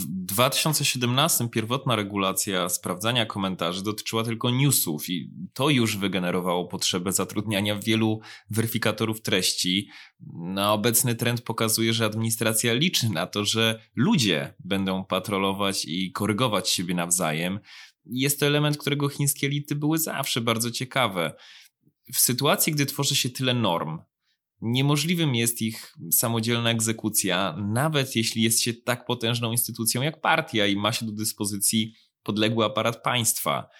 2017 pierwotna regulacja sprawdzania komentarzy dotyczyła tylko newsów i to już wygenerowało potrzebę zatrudniania wielu weryfikatorów treści. Obecny trend pokazuje, że administracja liczy na to, że ludzie będą patrolować i korygować siebie nawzajem. Jest to element, którego chińskie elity były zawsze bardzo ciekawe. W sytuacji, gdy tworzy się tyle norm, niemożliwym jest ich samodzielna egzekucja, nawet jeśli jest się tak potężną instytucją jak partia i ma się do dyspozycji podległy aparat państwa.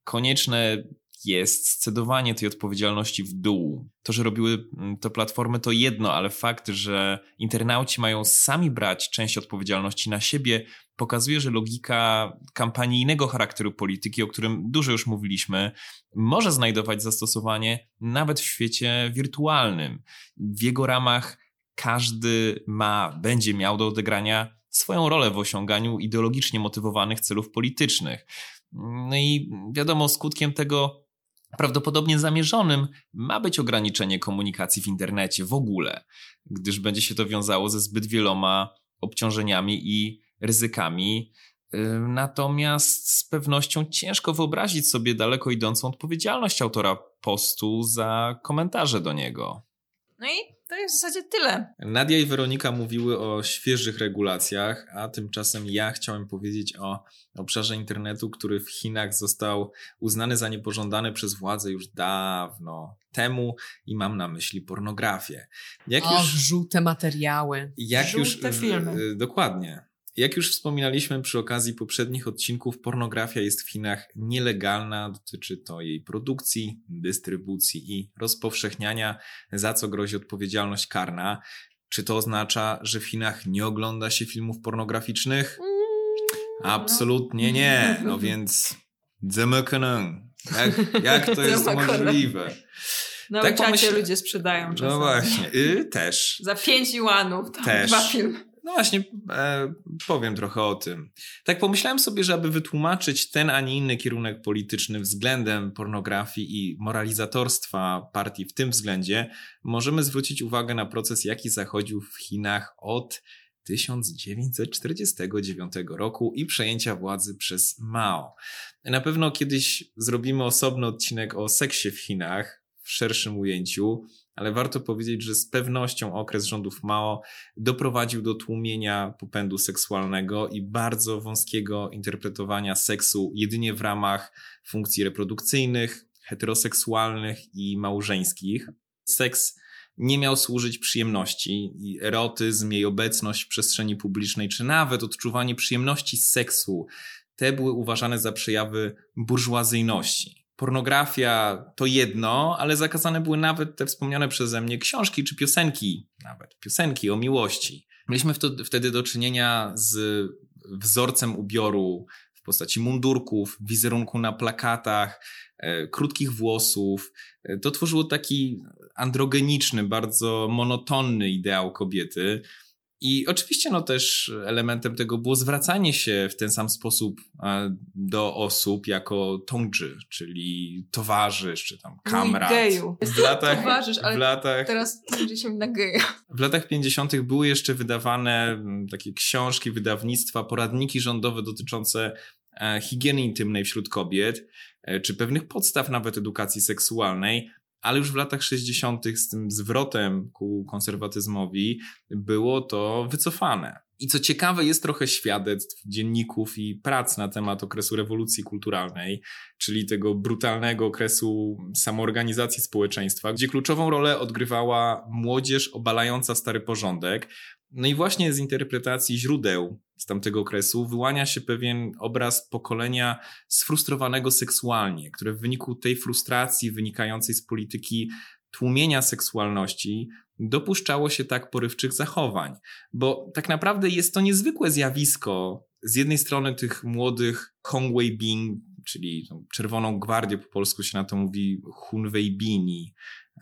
konieczne jest scedowanie tej odpowiedzialności w dół. To, że robiły to platformy, to jedno, ale fakt, że internauci mają sami brać część odpowiedzialności na siebie, pokazuje, że logika kampanijnego charakteru polityki, o którym dużo już mówiliśmy, może znajdować zastosowanie nawet w świecie wirtualnym. W jego ramach każdy będzie miał do odegrania swoją rolę w osiąganiu ideologicznie motywowanych celów politycznych. No i wiadomo, skutkiem tego prawdopodobnie zamierzonym ma być ograniczenie komunikacji w internecie w ogóle, gdyż będzie się to wiązało ze zbyt wieloma obciążeniami i ryzykami. Natomiast z pewnością ciężko wyobrazić sobie daleko idącą odpowiedzialność autora postu za komentarze do niego. No i to jest w zasadzie tyle. Nadia i Weronika mówiły o świeżych regulacjach, a tymczasem ja chciałem powiedzieć o obszarze internetu, który w Chinach został uznany za niepożądany przez władze już dawno temu i mam na myśli pornografię. Żółte materiały. Żółte filmy. Dokładnie. Jak już wspominaliśmy przy okazji poprzednich odcinków, pornografia jest w Chinach nielegalna, dotyczy to jej produkcji, dystrybucji i rozpowszechniania, za co grozi odpowiedzialność karna. Czy to oznacza, że w Chinach nie ogląda się filmów pornograficznych? Absolutnie nie. No więc jak to jest możliwe? Na tak czacie ludzie sprzedają czasem. No właśnie, też. Za 5 juanów tam też. 2 filmy. No właśnie, powiem trochę o tym. Tak pomyślałem sobie, że aby wytłumaczyć ten, a nie inny kierunek polityczny względem pornografii i moralizatorstwa partii w tym względzie, możemy zwrócić uwagę na proces, jaki zachodził w Chinach od 1949 roku i przejęcia władzy przez Mao. Na pewno kiedyś zrobimy osobny odcinek o seksie w Chinach w szerszym ujęciu, ale warto powiedzieć, że z pewnością okres rządów Mao doprowadził do tłumienia popędu seksualnego i bardzo wąskiego interpretowania seksu jedynie w ramach funkcji reprodukcyjnych, heteroseksualnych i małżeńskich. Seks nie miał służyć przyjemności i erotyzm, jej obecność w przestrzeni publicznej, czy nawet odczuwanie przyjemności z seksu, te były uważane za przejawy burżuazyjności. Pornografia to jedno, ale zakazane były nawet te wspomniane przeze mnie książki czy piosenki, nawet piosenki o miłości. Mieliśmy wtedy do czynienia z wzorcem ubioru w postaci mundurków, wizerunku na plakatach, krótkich włosów. To tworzyło taki androgeniczny, bardzo monotonny ideał kobiety. I oczywiście też elementem tego było zwracanie się w ten sam sposób do osób jako tongzhi, czyli towarzysz, czy tam kamrat. Geju. Towarzysz, ale teraz tongzhi się na geja. W latach 50. były jeszcze wydawane takie książki, wydawnictwa, poradniki rządowe dotyczące higieny intymnej wśród kobiet, czy pewnych podstaw nawet edukacji seksualnej. Ale już w latach 60. z tym zwrotem ku konserwatyzmowi było to wycofane. I co ciekawe, jest trochę świadectw, dzienników i prac na temat okresu rewolucji kulturalnej, czyli tego brutalnego okresu samoorganizacji społeczeństwa, gdzie kluczową rolę odgrywała młodzież obalająca stary porządek. No i właśnie z interpretacji źródeł z tamtego okresu wyłania się pewien obraz pokolenia sfrustrowanego seksualnie, które w wyniku tej frustracji wynikającej z polityki tłumienia seksualności dopuszczało się tak porywczych zachowań. Bo tak naprawdę jest to niezwykłe zjawisko z jednej strony tych młodych Hongwei-bin, czyli Czerwoną Gwardię, po polsku się na to mówi Hunwei-bini.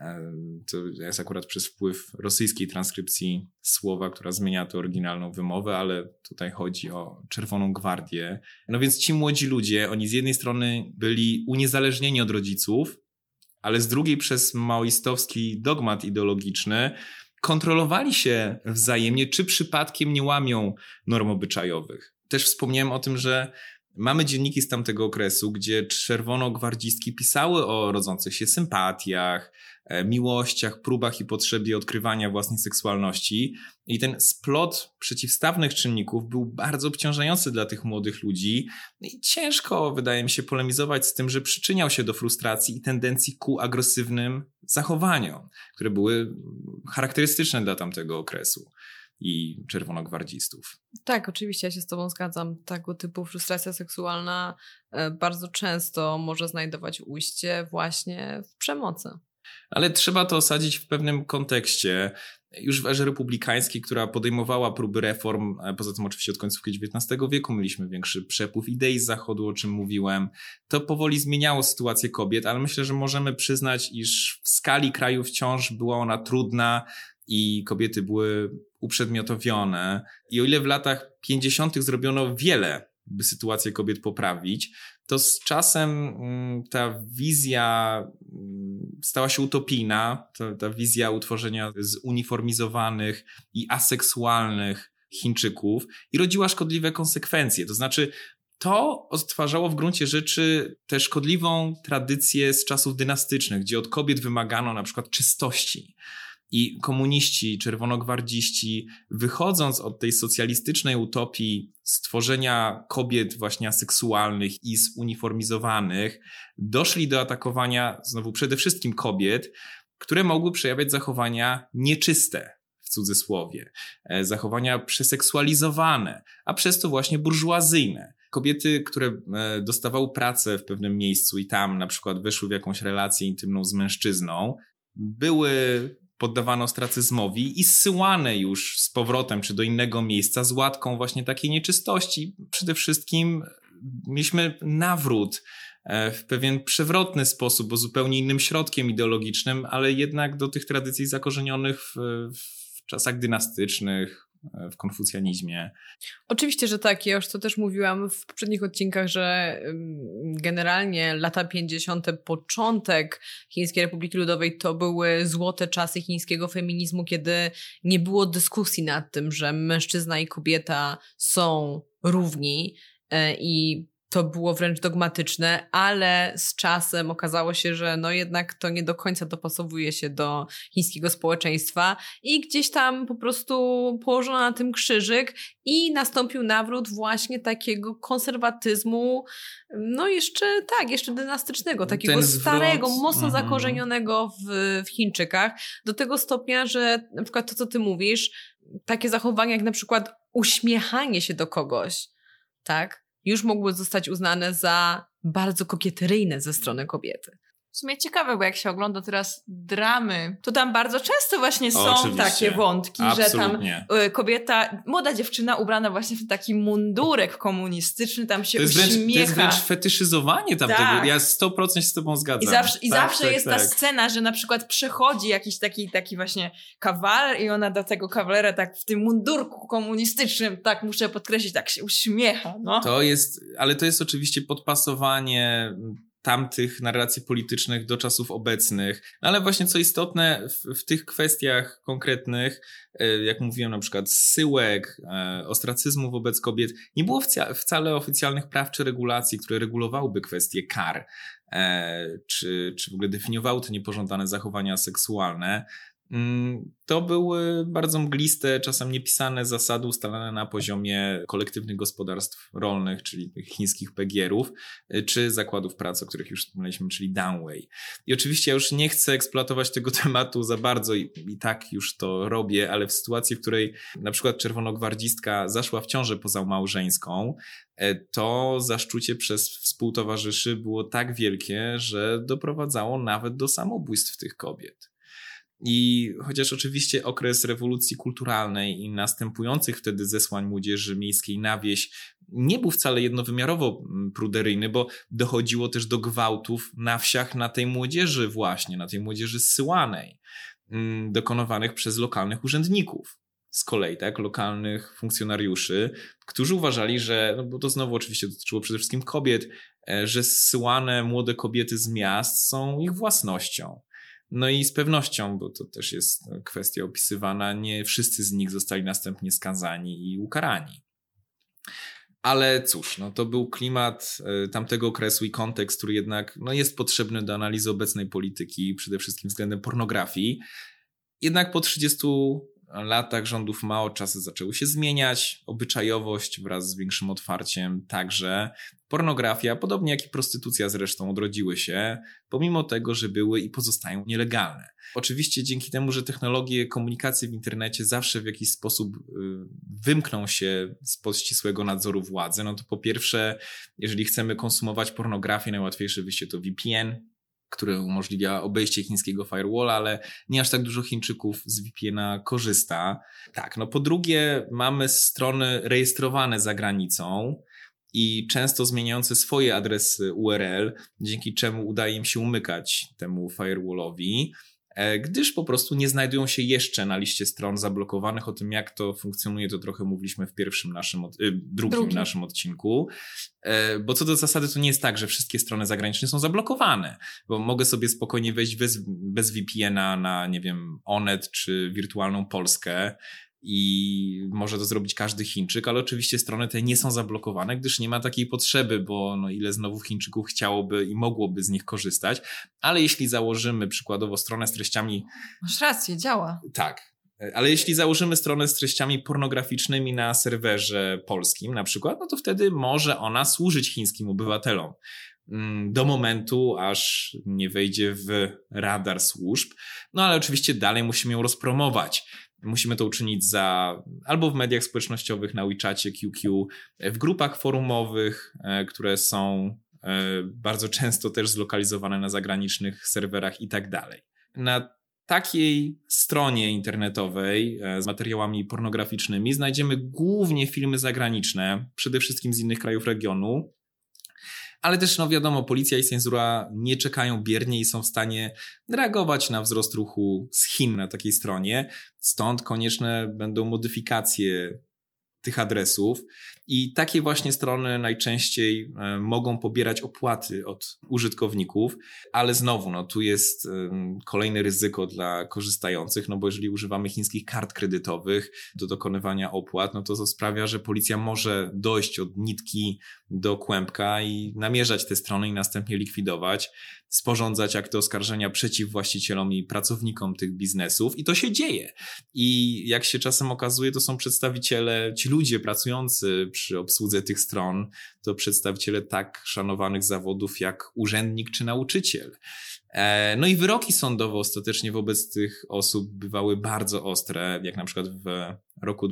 To jest akurat przez wpływ rosyjskiej transkrypcji słowa, która zmienia tę oryginalną wymowę, ale tutaj chodzi o Czerwoną Gwardię. No więc ci młodzi ludzie, oni z jednej strony byli uniezależnieni od rodziców, ale z drugiej przez maoistowski dogmat ideologiczny kontrolowali się wzajemnie, czy przypadkiem nie łamią norm obyczajowych. Też wspomniałem o tym, że mamy dzienniki z tamtego okresu, gdzie czerwonogwardzistki pisały o rodzących się sympatiach, miłościach, próbach i potrzebie odkrywania własnej seksualności. I ten splot przeciwstawnych czynników był bardzo obciążający dla tych młodych ludzi. I ciężko, wydaje mi się, polemizować z tym, że przyczyniał się do frustracji i tendencji ku agresywnym zachowaniom, które były charakterystyczne dla tamtego okresu. i czerwonogwardzistów. Tak, oczywiście ja się z tobą zgadzam. Tego typu frustracja seksualna bardzo często może znajdować ujście właśnie w przemocy. Ale trzeba to osadzić w pewnym kontekście. Już w erze republikańskiej, która podejmowała próby reform, poza tym oczywiście od końcówki XIX wieku mieliśmy większy przepływ idei z zachodu, o czym mówiłem. To powoli zmieniało sytuację kobiet, ale myślę, że możemy przyznać, iż w skali kraju wciąż była ona trudna i kobiety były uprzedmiotowione. I o ile w latach 50. zrobiono wiele, by sytuację kobiet poprawić, to z czasem ta wizja stała się utopijna, ta wizja utworzenia zuniformizowanych i aseksualnych Chińczyków i rodziła szkodliwe konsekwencje. To znaczy, to odtwarzało w gruncie rzeczy tę szkodliwą tradycję z czasów dynastycznych, gdzie od kobiet wymagano na przykład czystości. I komuniści, czerwonogwardziści, wychodząc od tej socjalistycznej utopii stworzenia kobiet właśnie aseksualnych i zuniformizowanych, doszli do atakowania znowu przede wszystkim kobiet, które mogły przejawiać zachowania nieczyste, w cudzysłowie, zachowania przeseksualizowane, a przez to właśnie burżuazyjne. Kobiety, które dostawały pracę w pewnym miejscu i tam na przykład weszły w jakąś relację intymną z mężczyzną, były poddawano ostracyzmowi i zsyłane już z powrotem czy do innego miejsca z łatką właśnie takiej nieczystości. Przede wszystkim mieliśmy nawrót w pewien przewrotny sposób, bo zupełnie innym środkiem ideologicznym, ale jednak do tych tradycji zakorzenionych w czasach dynastycznych, w konfucjanizmie. Oczywiście, że tak. Ja już to też mówiłam w poprzednich odcinkach, że generalnie lata 50., początek Chińskiej Republiki Ludowej to były złote czasy chińskiego feminizmu, kiedy nie było dyskusji nad tym, że mężczyzna i kobieta są równi i to było wręcz dogmatyczne, ale z czasem okazało się, że no jednak to nie do końca dopasowuje się do chińskiego społeczeństwa i gdzieś tam po prostu położono na tym krzyżyk i nastąpił nawrót właśnie takiego konserwatyzmu, no jeszcze dynastycznego, takiego starego, mocno zakorzenionego w Chińczykach, do tego stopnia, że na przykład to, co ty mówisz, takie zachowania jak na przykład uśmiechanie się do kogoś, tak? Już mogły zostać uznane za bardzo kokieteryjne ze strony kobiety. W sumie ciekawe, bo jak się ogląda teraz dramy, to tam bardzo często właśnie są takie wątki, absolutnie. Że tam kobieta, młoda dziewczyna ubrana właśnie w taki mundurek komunistyczny, tam się uśmiecha. To jest wręcz fetyszyzowanie tamtego. Tak. Ja 100% się z tobą zgadzam. I zawsze jest ta scena, że na przykład przechodzi jakiś taki właśnie kawaler i ona do tego kawalera tak w tym mundurku komunistycznym, tak muszę podkreślić, tak się uśmiecha. No. Ale to jest oczywiście podpasowanie tamtych narracji politycznych do czasów obecnych. Ale właśnie co istotne w tych kwestiach konkretnych, jak mówiłem na przykład zsyłek, ostracyzmu wobec kobiet, nie było wcale oficjalnych praw czy regulacji, które regulowałyby kwestie kar, czy w ogóle definiowały te niepożądane zachowania seksualne. To były bardzo mgliste, czasem niepisane zasady ustalane na poziomie kolektywnych gospodarstw rolnych, czyli tych chińskich pegierów, czy zakładów pracy, o których już wspomnieliśmy, czyli Danwei. I oczywiście ja już nie chcę eksploatować tego tematu za bardzo i tak już to robię, ale w sytuacji, w której na przykład czerwonogwardzistka zaszła w ciążę pozamałżeńską, to zaszczucie przez współtowarzyszy było tak wielkie, że doprowadzało nawet do samobójstw tych kobiet. I chociaż oczywiście okres rewolucji kulturalnej i następujących wtedy zesłań młodzieży miejskiej na wieś nie był wcale jednowymiarowo pruderyjny, bo dochodziło też do gwałtów na wsiach na tej młodzieży właśnie, na tej młodzieży zsyłanej, dokonywanych przez lokalnych urzędników. Z kolei, tak, lokalnych funkcjonariuszy, którzy uważali, że, no bo to znowu oczywiście dotyczyło przede wszystkim kobiet, że zsyłane młode kobiety z miast są ich własnością. No i z pewnością, bo to też jest kwestia opisywana, nie wszyscy z nich zostali następnie skazani i ukarani. Ale cóż, no to był klimat tamtego okresu i kontekst, który jednak no jest potrzebny do analizy obecnej polityki, przede wszystkim względem pornografii. Jednak po 30 latach rządów Mao czasy zaczęły się zmieniać, obyczajowość wraz z większym otwarciem także. Pornografia, podobnie jak i prostytucja zresztą, odrodziły się, pomimo tego, że były i pozostają nielegalne. Oczywiście dzięki temu, że technologie komunikacji w internecie zawsze w jakiś sposób wymkną się spod ścisłego nadzoru władzy, no to po pierwsze, jeżeli chcemy konsumować pornografię, najłatwiejsze wyjście to VPN, który umożliwia obejście chińskiego firewalla, ale nie aż tak dużo Chińczyków z VPN-a korzysta. Tak, no po drugie mamy strony rejestrowane za granicą i często zmieniające swoje adresy URL, dzięki czemu udaje im się umykać temu firewallowi, gdyż po prostu nie znajdują się jeszcze na liście stron zablokowanych. O tym, jak to funkcjonuje, to trochę mówiliśmy w drugim naszym odcinku. Bo co do zasady to nie jest tak, że wszystkie strony zagraniczne są zablokowane, bo mogę sobie spokojnie wejść bez VPN-a na, nie wiem, Onet czy Wirtualną Polskę i może to zrobić każdy Chińczyk, ale oczywiście strony te nie są zablokowane, gdyż nie ma takiej potrzeby, bo no ile znowu Chińczyków chciałoby i mogłoby z nich korzystać, ale jeśli założymy przykładowo stronę z treściami... Masz rację, działa. Tak, ale jeśli założymy stronę z treściami pornograficznymi na serwerze polskim na przykład, no to wtedy może ona służyć chińskim obywatelom do momentu, aż nie wejdzie w radar służb, no ale oczywiście dalej musimy ją rozpromować. Musimy to uczynić albo w mediach społecznościowych, na WeChacie, QQ, w grupach forumowych, które są bardzo często też zlokalizowane na zagranicznych serwerach i tak dalej. Na takiej stronie internetowej z materiałami pornograficznymi znajdziemy głównie filmy zagraniczne, przede wszystkim z innych krajów regionu, ale też, no wiadomo, policja i cenzura nie czekają biernie i są w stanie reagować na wzrost ruchu z Chin na takiej stronie. Stąd konieczne będą modyfikacje tych adresów i takie właśnie strony najczęściej mogą pobierać opłaty od użytkowników, ale znowu, no tu jest kolejne ryzyko dla korzystających, no bo jeżeli używamy chińskich kart kredytowych do dokonywania opłat, no to sprawia, że policja może dojść od nitki do kłębka i namierzać te strony i następnie likwidować, sporządzać akty oskarżenia przeciw właścicielom i pracownikom tych biznesów i to się dzieje. I jak się czasem okazuje, to są przedstawiciele, ci ludzie pracujący przy obsłudze tych stron, to przedstawiciele tak szanowanych zawodów jak urzędnik czy nauczyciel. No i wyroki sądowe ostatecznie wobec tych osób bywały bardzo ostre, jak na przykład w roku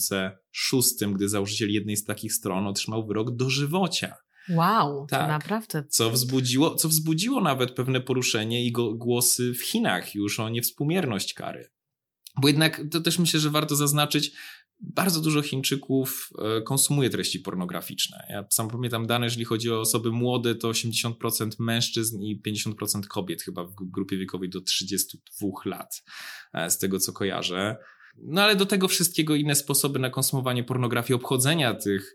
2006, gdy założyciel jednej z takich stron otrzymał wyrok dożywocia. Wow, tak. To naprawdę. Co wzbudziło nawet pewne poruszenie i głosy w Chinach już o niewspółmierność kary. Bo jednak to też myślę, że warto zaznaczyć, bardzo dużo Chińczyków konsumuje treści pornograficzne. Ja sam pamiętam dane, jeżeli chodzi o osoby młode, to 80% mężczyzn i 50% kobiet chyba w grupie wiekowej do 32 lat, z tego co kojarzę. No ale do tego wszystkiego inne sposoby na konsumowanie pornografii, obchodzenia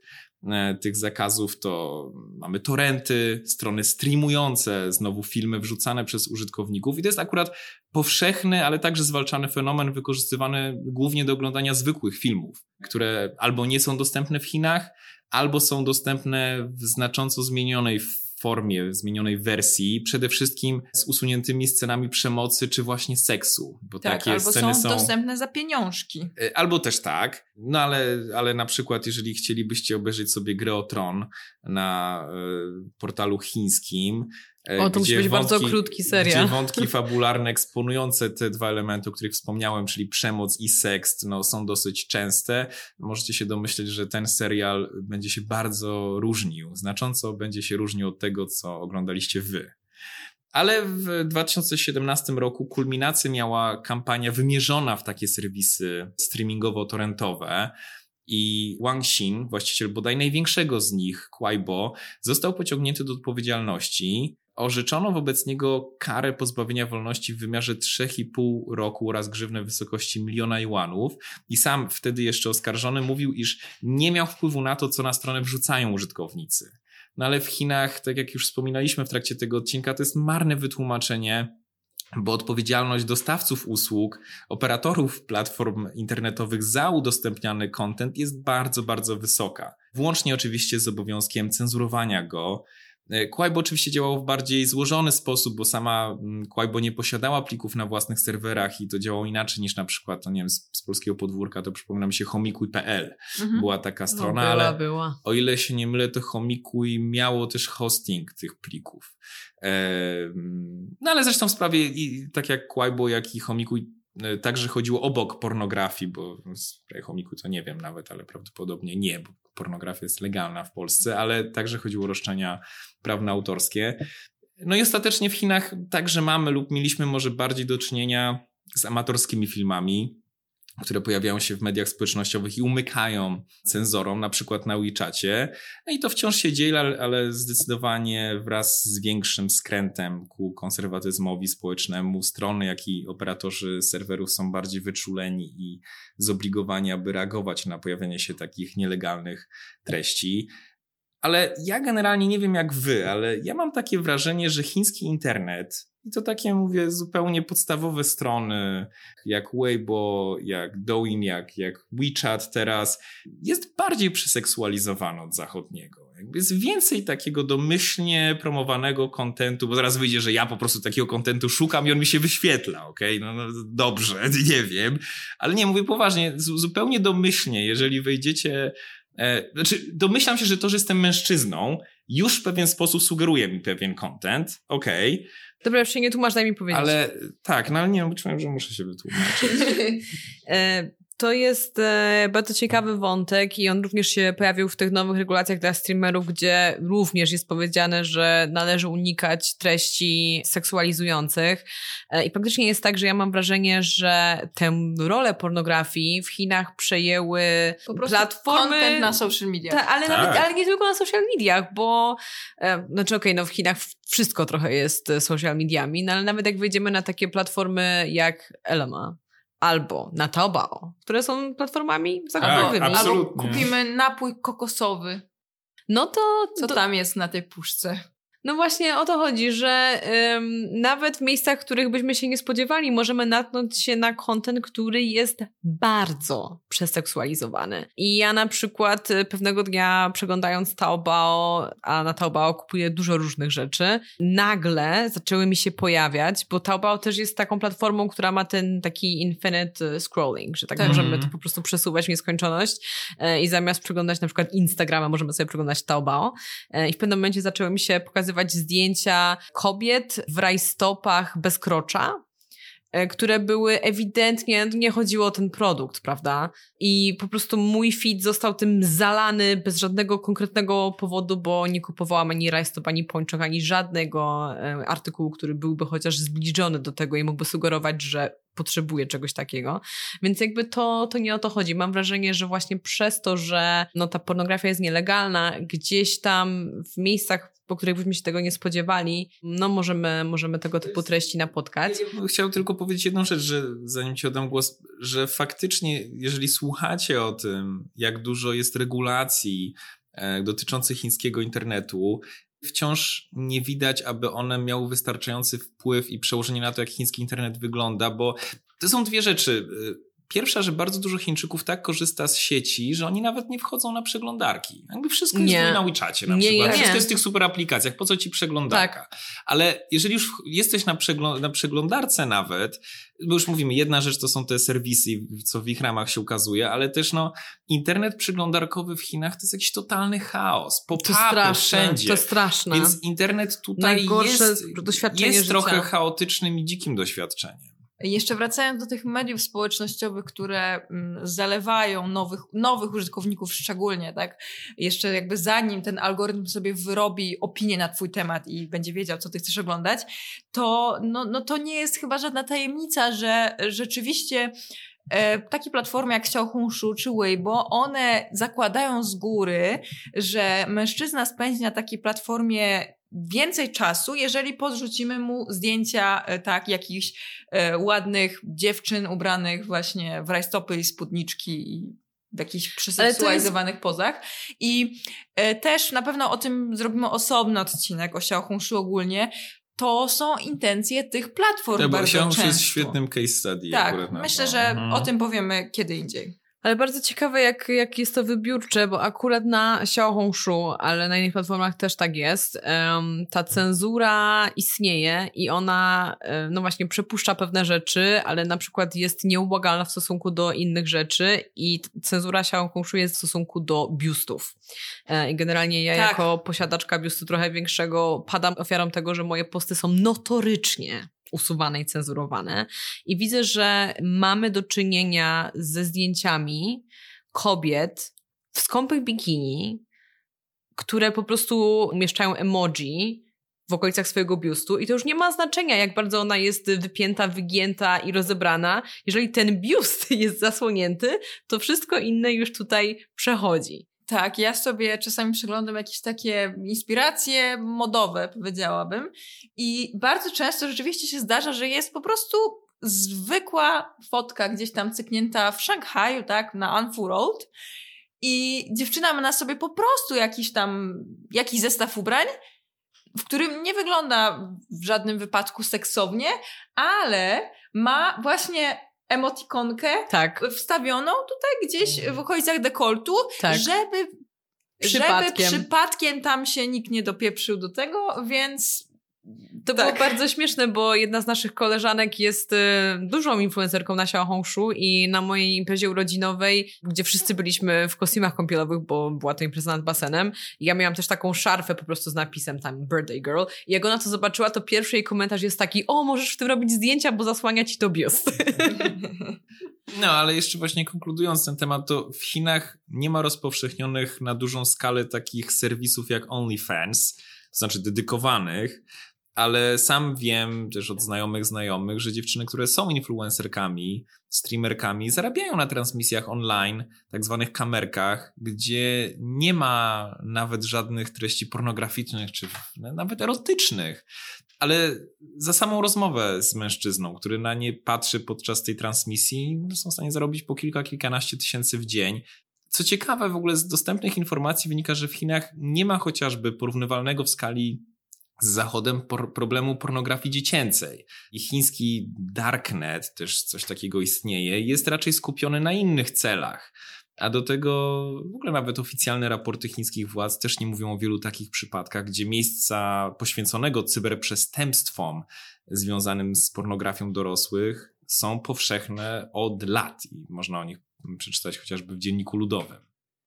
tych zakazów to mamy torrenty, strony streamujące, znowu filmy wrzucane przez użytkowników i to jest akurat powszechny, ale także zwalczany fenomen wykorzystywany głównie do oglądania zwykłych filmów, które albo nie są dostępne w Chinach, albo są dostępne w znacząco zmienionej formie, zmienionej wersji, przede wszystkim z usuniętymi scenami przemocy czy właśnie seksu. Bo tak, takie albo sceny są dostępne za pieniążki. Albo też tak, no ale na przykład jeżeli chcielibyście obejrzeć sobie Grę o Tron na portalu chińskim, to musi być bardzo krótki serial. Gdzie wątki fabularne eksponujące te dwa elementy, o których wspomniałem, czyli przemoc i seks, no, są dosyć częste. Możecie się domyśleć, że ten serial będzie się bardzo różnił, znacząco będzie się różnił od tego, co oglądaliście wy. Ale w 2017 roku kulminację miała kampania wymierzona w takie serwisy streamingowo-torrentowe. I Wang Xin, właściciel bodaj największego z nich, Kuaibo, został pociągnięty do odpowiedzialności. Orzeczono wobec niego karę pozbawienia wolności w wymiarze 3,5 roku oraz grzywnę w wysokości 1 000 000 juanów. I sam wtedy jeszcze oskarżony mówił, iż nie miał wpływu na to, co na stronę wrzucają użytkownicy. No ale w Chinach, tak jak już wspominaliśmy w trakcie tego odcinka, to jest marne wytłumaczenie, bo odpowiedzialność dostawców usług, operatorów platform internetowych za udostępniany content jest bardzo, bardzo wysoka. Włącznie oczywiście z obowiązkiem cenzurowania go. Kuaibo oczywiście działało w bardziej złożony sposób, bo sama Kuaibo nie posiadała plików na własnych serwerach i to działało inaczej niż na przykład, no nie wiem, z polskiego podwórka to przypomina mi się homikuj.pl. Była taka strona, była. O ile się nie mylę, to Homikuj miało też hosting tych plików. No ale zresztą w sprawie tak jak Kuaibo, jak i Homikuj także chodziło obok pornografii, bo w sprawie Homikuj to nie wiem nawet, ale prawdopodobnie nie, bo pornografia jest legalna w Polsce, ale także chodziło o roszczenia prawne autorskie. No i ostatecznie w Chinach także mamy lub mieliśmy może bardziej do czynienia z amatorskimi filmami, które pojawiają się w mediach społecznościowych i umykają cenzorom, na przykład na WeChacie. No i to wciąż się dzieje, ale zdecydowanie wraz z większym skrętem ku konserwatyzmowi społecznemu strony, jak i operatorzy serwerów są bardziej wyczuleni i zobligowani, aby reagować na pojawienie się takich nielegalnych treści. Ale ja generalnie nie wiem jak wy, ale ja mam takie wrażenie, że chiński internet, i to takie mówię zupełnie podstawowe strony, jak Weibo, jak Douyin, jak WeChat teraz, jest bardziej przeseksualizowany od zachodniego. Jakby jest więcej takiego domyślnie promowanego kontentu, bo zaraz wyjdzie, że ja po prostu takiego kontentu szukam i on mi się wyświetla, okej? No dobrze, nie wiem. Ale nie, mówię poważnie, zupełnie domyślnie, jeżeli wejdziecie... domyślam się, że to, że jestem mężczyzną, już w pewien sposób sugeruje mi pewien content, okej. Dobra, już się nie tłumacz, daj mi powiedzieć. Ale tak, no ale nie, czułem, że muszę się wytłumaczyć. To jest bardzo ciekawy wątek i on również się pojawił w tych nowych regulacjach dla streamerów, gdzie również jest powiedziane, że należy unikać treści seksualizujących. I faktycznie jest tak, że ja mam wrażenie, że tę rolę pornografii w Chinach przejęły po prostu platformy... content na social mediach. Ale nie tylko na social mediach, bo w Chinach wszystko trochę jest social mediami, no ale nawet jak wejdziemy na takie platformy jak Ele.me, albo na Taobao, które są platformami zakupowymi. Albo kupimy napój kokosowy. No to... Co tam jest na tej puszce? No właśnie o to chodzi, że nawet w miejscach, w których byśmy się nie spodziewali, możemy natknąć się na content, który jest bardzo przeseksualizowany. I ja na przykład pewnego dnia przeglądając Taobao, a na Taobao kupuję dużo różnych rzeczy, nagle zaczęły mi się pojawiać, bo Taobao też jest taką platformą, która ma ten taki infinite scrolling, że tak możemy to po prostu przesuwać w nieskończoność i zamiast przeglądać na przykład Instagrama, możemy sobie przeglądać Taobao. I w pewnym momencie zaczęły mi się pokazywać zdjęcia kobiet w rajstopach bez krocza, które były ewidentnie, nie chodziło o ten produkt, prawda? I po prostu mój feed został tym zalany bez żadnego konkretnego powodu, bo nie kupowałam ani rajstop, ani pończok, ani żadnego artykułu, który byłby chociaż zbliżony do tego i mógłby sugerować, że potrzebuje czegoś takiego. Więc jakby to nie o to chodzi. Mam wrażenie, że właśnie przez to, że ta pornografia jest nielegalna, gdzieś tam w miejscach, po których byśmy się tego nie spodziewali, możemy tego typu treści napotkać. Chciałem tylko powiedzieć jedną rzecz, że zanim ci oddam głos, że faktycznie, jeżeli słuchacie o tym, jak dużo jest regulacji dotyczących chińskiego internetu, wciąż nie widać, aby one miały wystarczający wpływ i przełożenie na to, jak chiński internet wygląda, bo to są dwie rzeczy. Pierwsza, że bardzo dużo Chińczyków tak korzysta z sieci, że oni nawet nie wchodzą na przeglądarki. Jakby wszystko jest na WeChacie na przykład. Wszystko jest w tych super aplikacjach. Po co ci przeglądarka? Tak. Ale jeżeli już jesteś na przeglądarce nawet, bo już mówimy, jedna rzecz to są te serwisy, co w ich ramach się ukazuje, ale też internet przeglądarkowy w Chinach to jest jakiś totalny chaos. Pop-upy wszędzie. To straszne. Więc internet tutaj jest trochę życia. Chaotycznym i dzikim doświadczeniem. Jeszcze wracając do tych mediów społecznościowych, które zalewają nowych użytkowników szczególnie, tak? Jeszcze jakby zanim ten algorytm sobie wyrobi opinię na twój temat i będzie wiedział, co ty chcesz oglądać, to to nie jest chyba żadna tajemnica, że rzeczywiście takie platformy jak Xiaohongshu czy Weibo, one zakładają z góry, że mężczyzna spędzi na takiej platformie więcej czasu, jeżeli podrzucimy mu zdjęcia jakichś ładnych dziewczyn ubranych właśnie w rajstopy i spódniczki i w jakichś przeseksualizowanych pozach. I też na pewno o tym zrobimy osobny odcinek, o Xiaohongshu ogólnie. To są intencje tych platform bardzo często. To jest świetnym case study. Tak, myślę, że o tym powiemy kiedy indziej. Ale bardzo ciekawe, jak jest to wybiórcze, bo akurat na Xiaohongshu, ale na innych platformach też tak jest, ta cenzura istnieje i ona, no właśnie, przepuszcza pewne rzeczy, ale na przykład jest nieubłagalna w stosunku do innych rzeczy i cenzura Xiaohongshu jest w stosunku do biustów. I generalnie ja jako posiadaczka biustu trochę większego padam ofiarą tego, że moje posty są notorycznie usuwane i cenzurowane. I widzę, że mamy do czynienia ze zdjęciami kobiet w skąpych bikini, które po prostu umieszczają emoji w okolicach swojego biustu i to już nie ma znaczenia, jak bardzo ona jest wypięta, wygięta i rozebrana. Jeżeli ten biust jest zasłonięty, to wszystko inne już tutaj przechodzi. Tak, ja sobie czasami przeglądam jakieś takie inspiracje modowe, powiedziałabym. I bardzo często rzeczywiście się zdarza, że jest po prostu zwykła fotka gdzieś tam cyknięta w Szanghaju, tak, na Anfu Road. I dziewczyna ma na sobie po prostu jakiś zestaw ubrań, w którym nie wygląda w żadnym wypadku seksownie, ale ma właśnie emotikonkę wstawioną tutaj gdzieś w okolicach dekoltu, żeby przypadkiem tam się nikt nie dopieprzył do tego, więc to było bardzo śmieszne, bo jedna z naszych koleżanek jest dużą influencerką na Xiaohongshu i na mojej imprezie urodzinowej, gdzie wszyscy byliśmy w kostiumach kąpielowych, bo była to impreza nad basenem, i ja miałam też taką szarfę po prostu z napisem tam Birthday Girl i jak ona to zobaczyła, to pierwszy jej komentarz jest taki: o, możesz w tym robić zdjęcia, bo zasłania ci to biust. No, ale jeszcze właśnie konkludując ten temat, to w Chinach nie ma rozpowszechnionych na dużą skalę takich serwisów jak OnlyFans, to znaczy dedykowanych, ale sam wiem też od znajomych, że dziewczyny, które są influencerkami, streamerkami, zarabiają na transmisjach online, tak zwanych kamerkach, gdzie nie ma nawet żadnych treści pornograficznych czy nawet erotycznych, ale za samą rozmowę z mężczyzną, który na nie patrzy podczas tej transmisji, są w stanie zarobić po kilkanaście tysięcy w dzień. Co ciekawe, w ogóle z dostępnych informacji wynika, że w Chinach nie ma chociażby porównywalnego w skali z Zachodem problemu pornografii dziecięcej. I chiński darknet, też coś takiego istnieje, jest raczej skupiony na innych celach. A do tego w ogóle nawet oficjalne raporty chińskich władz też nie mówią o wielu takich przypadkach, gdzie miejsca poświęconego cyberprzestępstwom związanym z pornografią dorosłych są powszechne od lat i można o nich przeczytać chociażby w Dzienniku Ludowym.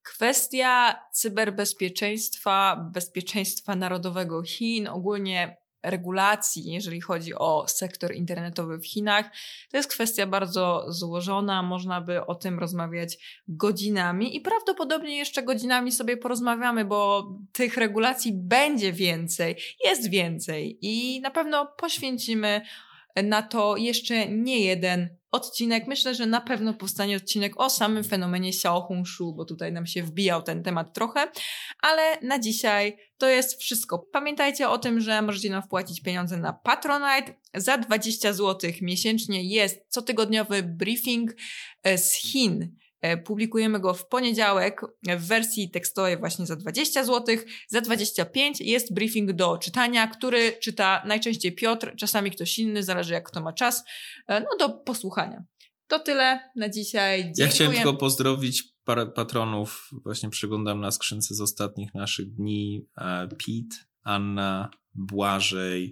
Kwestia cyberbezpieczeństwa, bezpieczeństwa narodowego Chin, ogólnie regulacji, jeżeli chodzi o sektor internetowy w Chinach, to jest kwestia bardzo złożona, można by o tym rozmawiać godzinami i prawdopodobnie jeszcze godzinami sobie porozmawiamy, bo tych regulacji będzie więcej, jest więcej i na pewno poświęcimy na to jeszcze nie jeden odcinek. Myślę, że na pewno powstanie odcinek o samym fenomenie Xiaohongshu, bo tutaj nam się wbijał ten temat trochę, ale na dzisiaj to jest wszystko. Pamiętajcie o tym, że możecie nam wpłacić pieniądze na Patronite. Za 20 zł miesięcznie jest cotygodniowy briefing z Chin. Publikujemy go w poniedziałek w wersji tekstowej właśnie za 20 zł. Za 25 jest briefing do czytania, który czyta najczęściej Piotr, czasami ktoś inny, zależy jak kto ma czas, do posłuchania. To tyle na dzisiaj. Dziękuję. Ja chciałem tylko pozdrowić patronów. Właśnie przeglądam na skrzynce z ostatnich naszych dni. Pete, Anna, Błażej,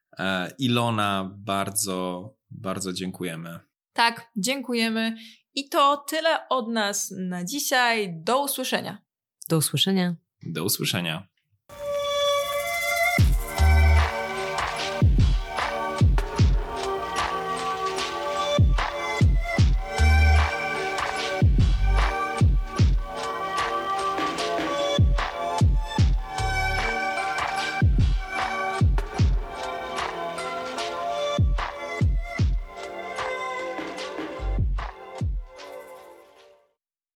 Ilona. Bardzo, bardzo dziękujemy. Tak, dziękujemy. I to tyle od nas na dzisiaj. Do usłyszenia. Do usłyszenia. Do usłyszenia.